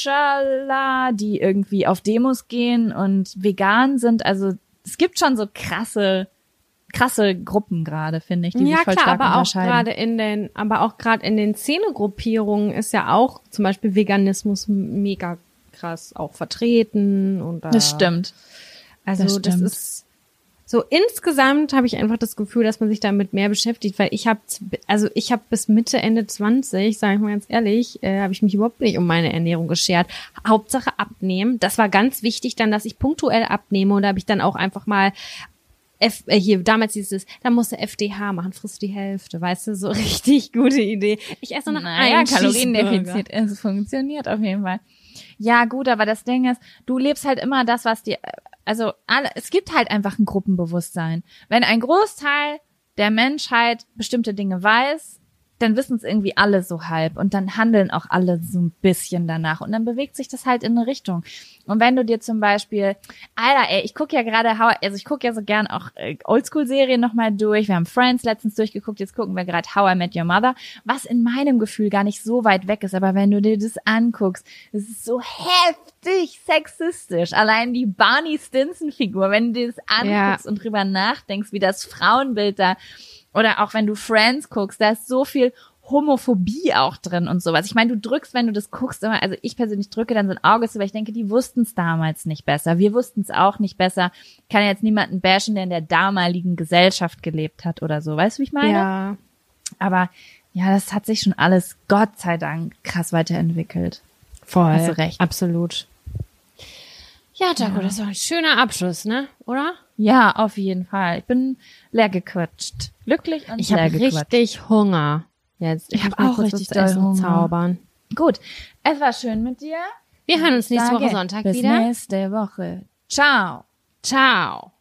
Future, die irgendwie auf Demos gehen und vegan sind. Also es gibt schon so krasse krasse Gruppen gerade, finde ich, die ja, sich voll klar, stark aber auch unterscheiden. gerade in den, aber auch gerade in den Szenegruppierungen ist ja auch zum Beispiel Veganismus mega krass auch vertreten und da, Das stimmt. Also Das das, stimmt. ist so insgesamt habe ich einfach das Gefühl, dass man sich damit mehr beschäftigt, weil ich habe also ich habe bis Mitte Ende zwanzig, sage ich mal ganz ehrlich, äh, habe ich mich überhaupt nicht um meine Ernährung geschert. Hauptsache abnehmen. Das war ganz wichtig dann, dass ich punktuell abnehme und da habe ich dann auch einfach mal F, äh, hier, damals hieß es, da musst du F D H machen, frisst die Hälfte, weißt du, so richtig gute Idee. Ich esse nur noch naja, einen Kaloriendefizit, es funktioniert auf jeden Fall. Ja, gut, aber das Ding ist, du lebst halt immer das, was dir, also alle, es gibt halt einfach ein Gruppenbewusstsein. Wenn ein Großteil der Menschheit bestimmte Dinge weiß, dann wissen es irgendwie alle so halb und dann handeln auch alle so ein bisschen danach und dann bewegt sich das halt in eine Richtung. Und wenn du dir zum Beispiel, Alter, ey, ich gucke ja gerade, How, also ich gucke ja so gern auch äh, Oldschool-Serien nochmal durch. Wir haben Friends letztens durchgeguckt, jetzt gucken wir gerade How I Met Your Mother, was in meinem Gefühl gar nicht so weit weg ist, aber wenn du dir das anguckst, das ist so heftig sexistisch. Allein die Barney Stinson-Figur, wenn du dir das anguckst Ja. und drüber nachdenkst, wie das Frauenbild da, oder auch wenn du Friends guckst, da ist so viel Homophobie auch drin und sowas. Ich meine, du drückst, wenn du das guckst, immer, also ich persönlich drücke dann so ein Auge zu, weil ich denke, die wussten es damals nicht besser. Wir wussten es auch nicht besser. Ich kann jetzt niemanden bashen, der in der damaligen Gesellschaft gelebt hat oder so. Weißt du, wie ich meine? Ja. Aber ja, das hat sich schon alles, Gott sei Dank, krass weiterentwickelt. Voll. Hast du recht. Absolut. Ja, Jaco, Ja. das war ein schöner Abschluss, ne? Oder? Ja, auf jeden Fall. Ich bin leer gequatscht. Glücklich und Ich leer habe gequatscht. richtig Hunger. Jetzt. Ich hab muss mal auch kurz richtig was doll Essen Hunger. zaubern. Gut, es war schön mit dir. Wir hören uns nächste Sage, Woche Sonntag bis wieder. nächste Woche. Ciao. Ciao.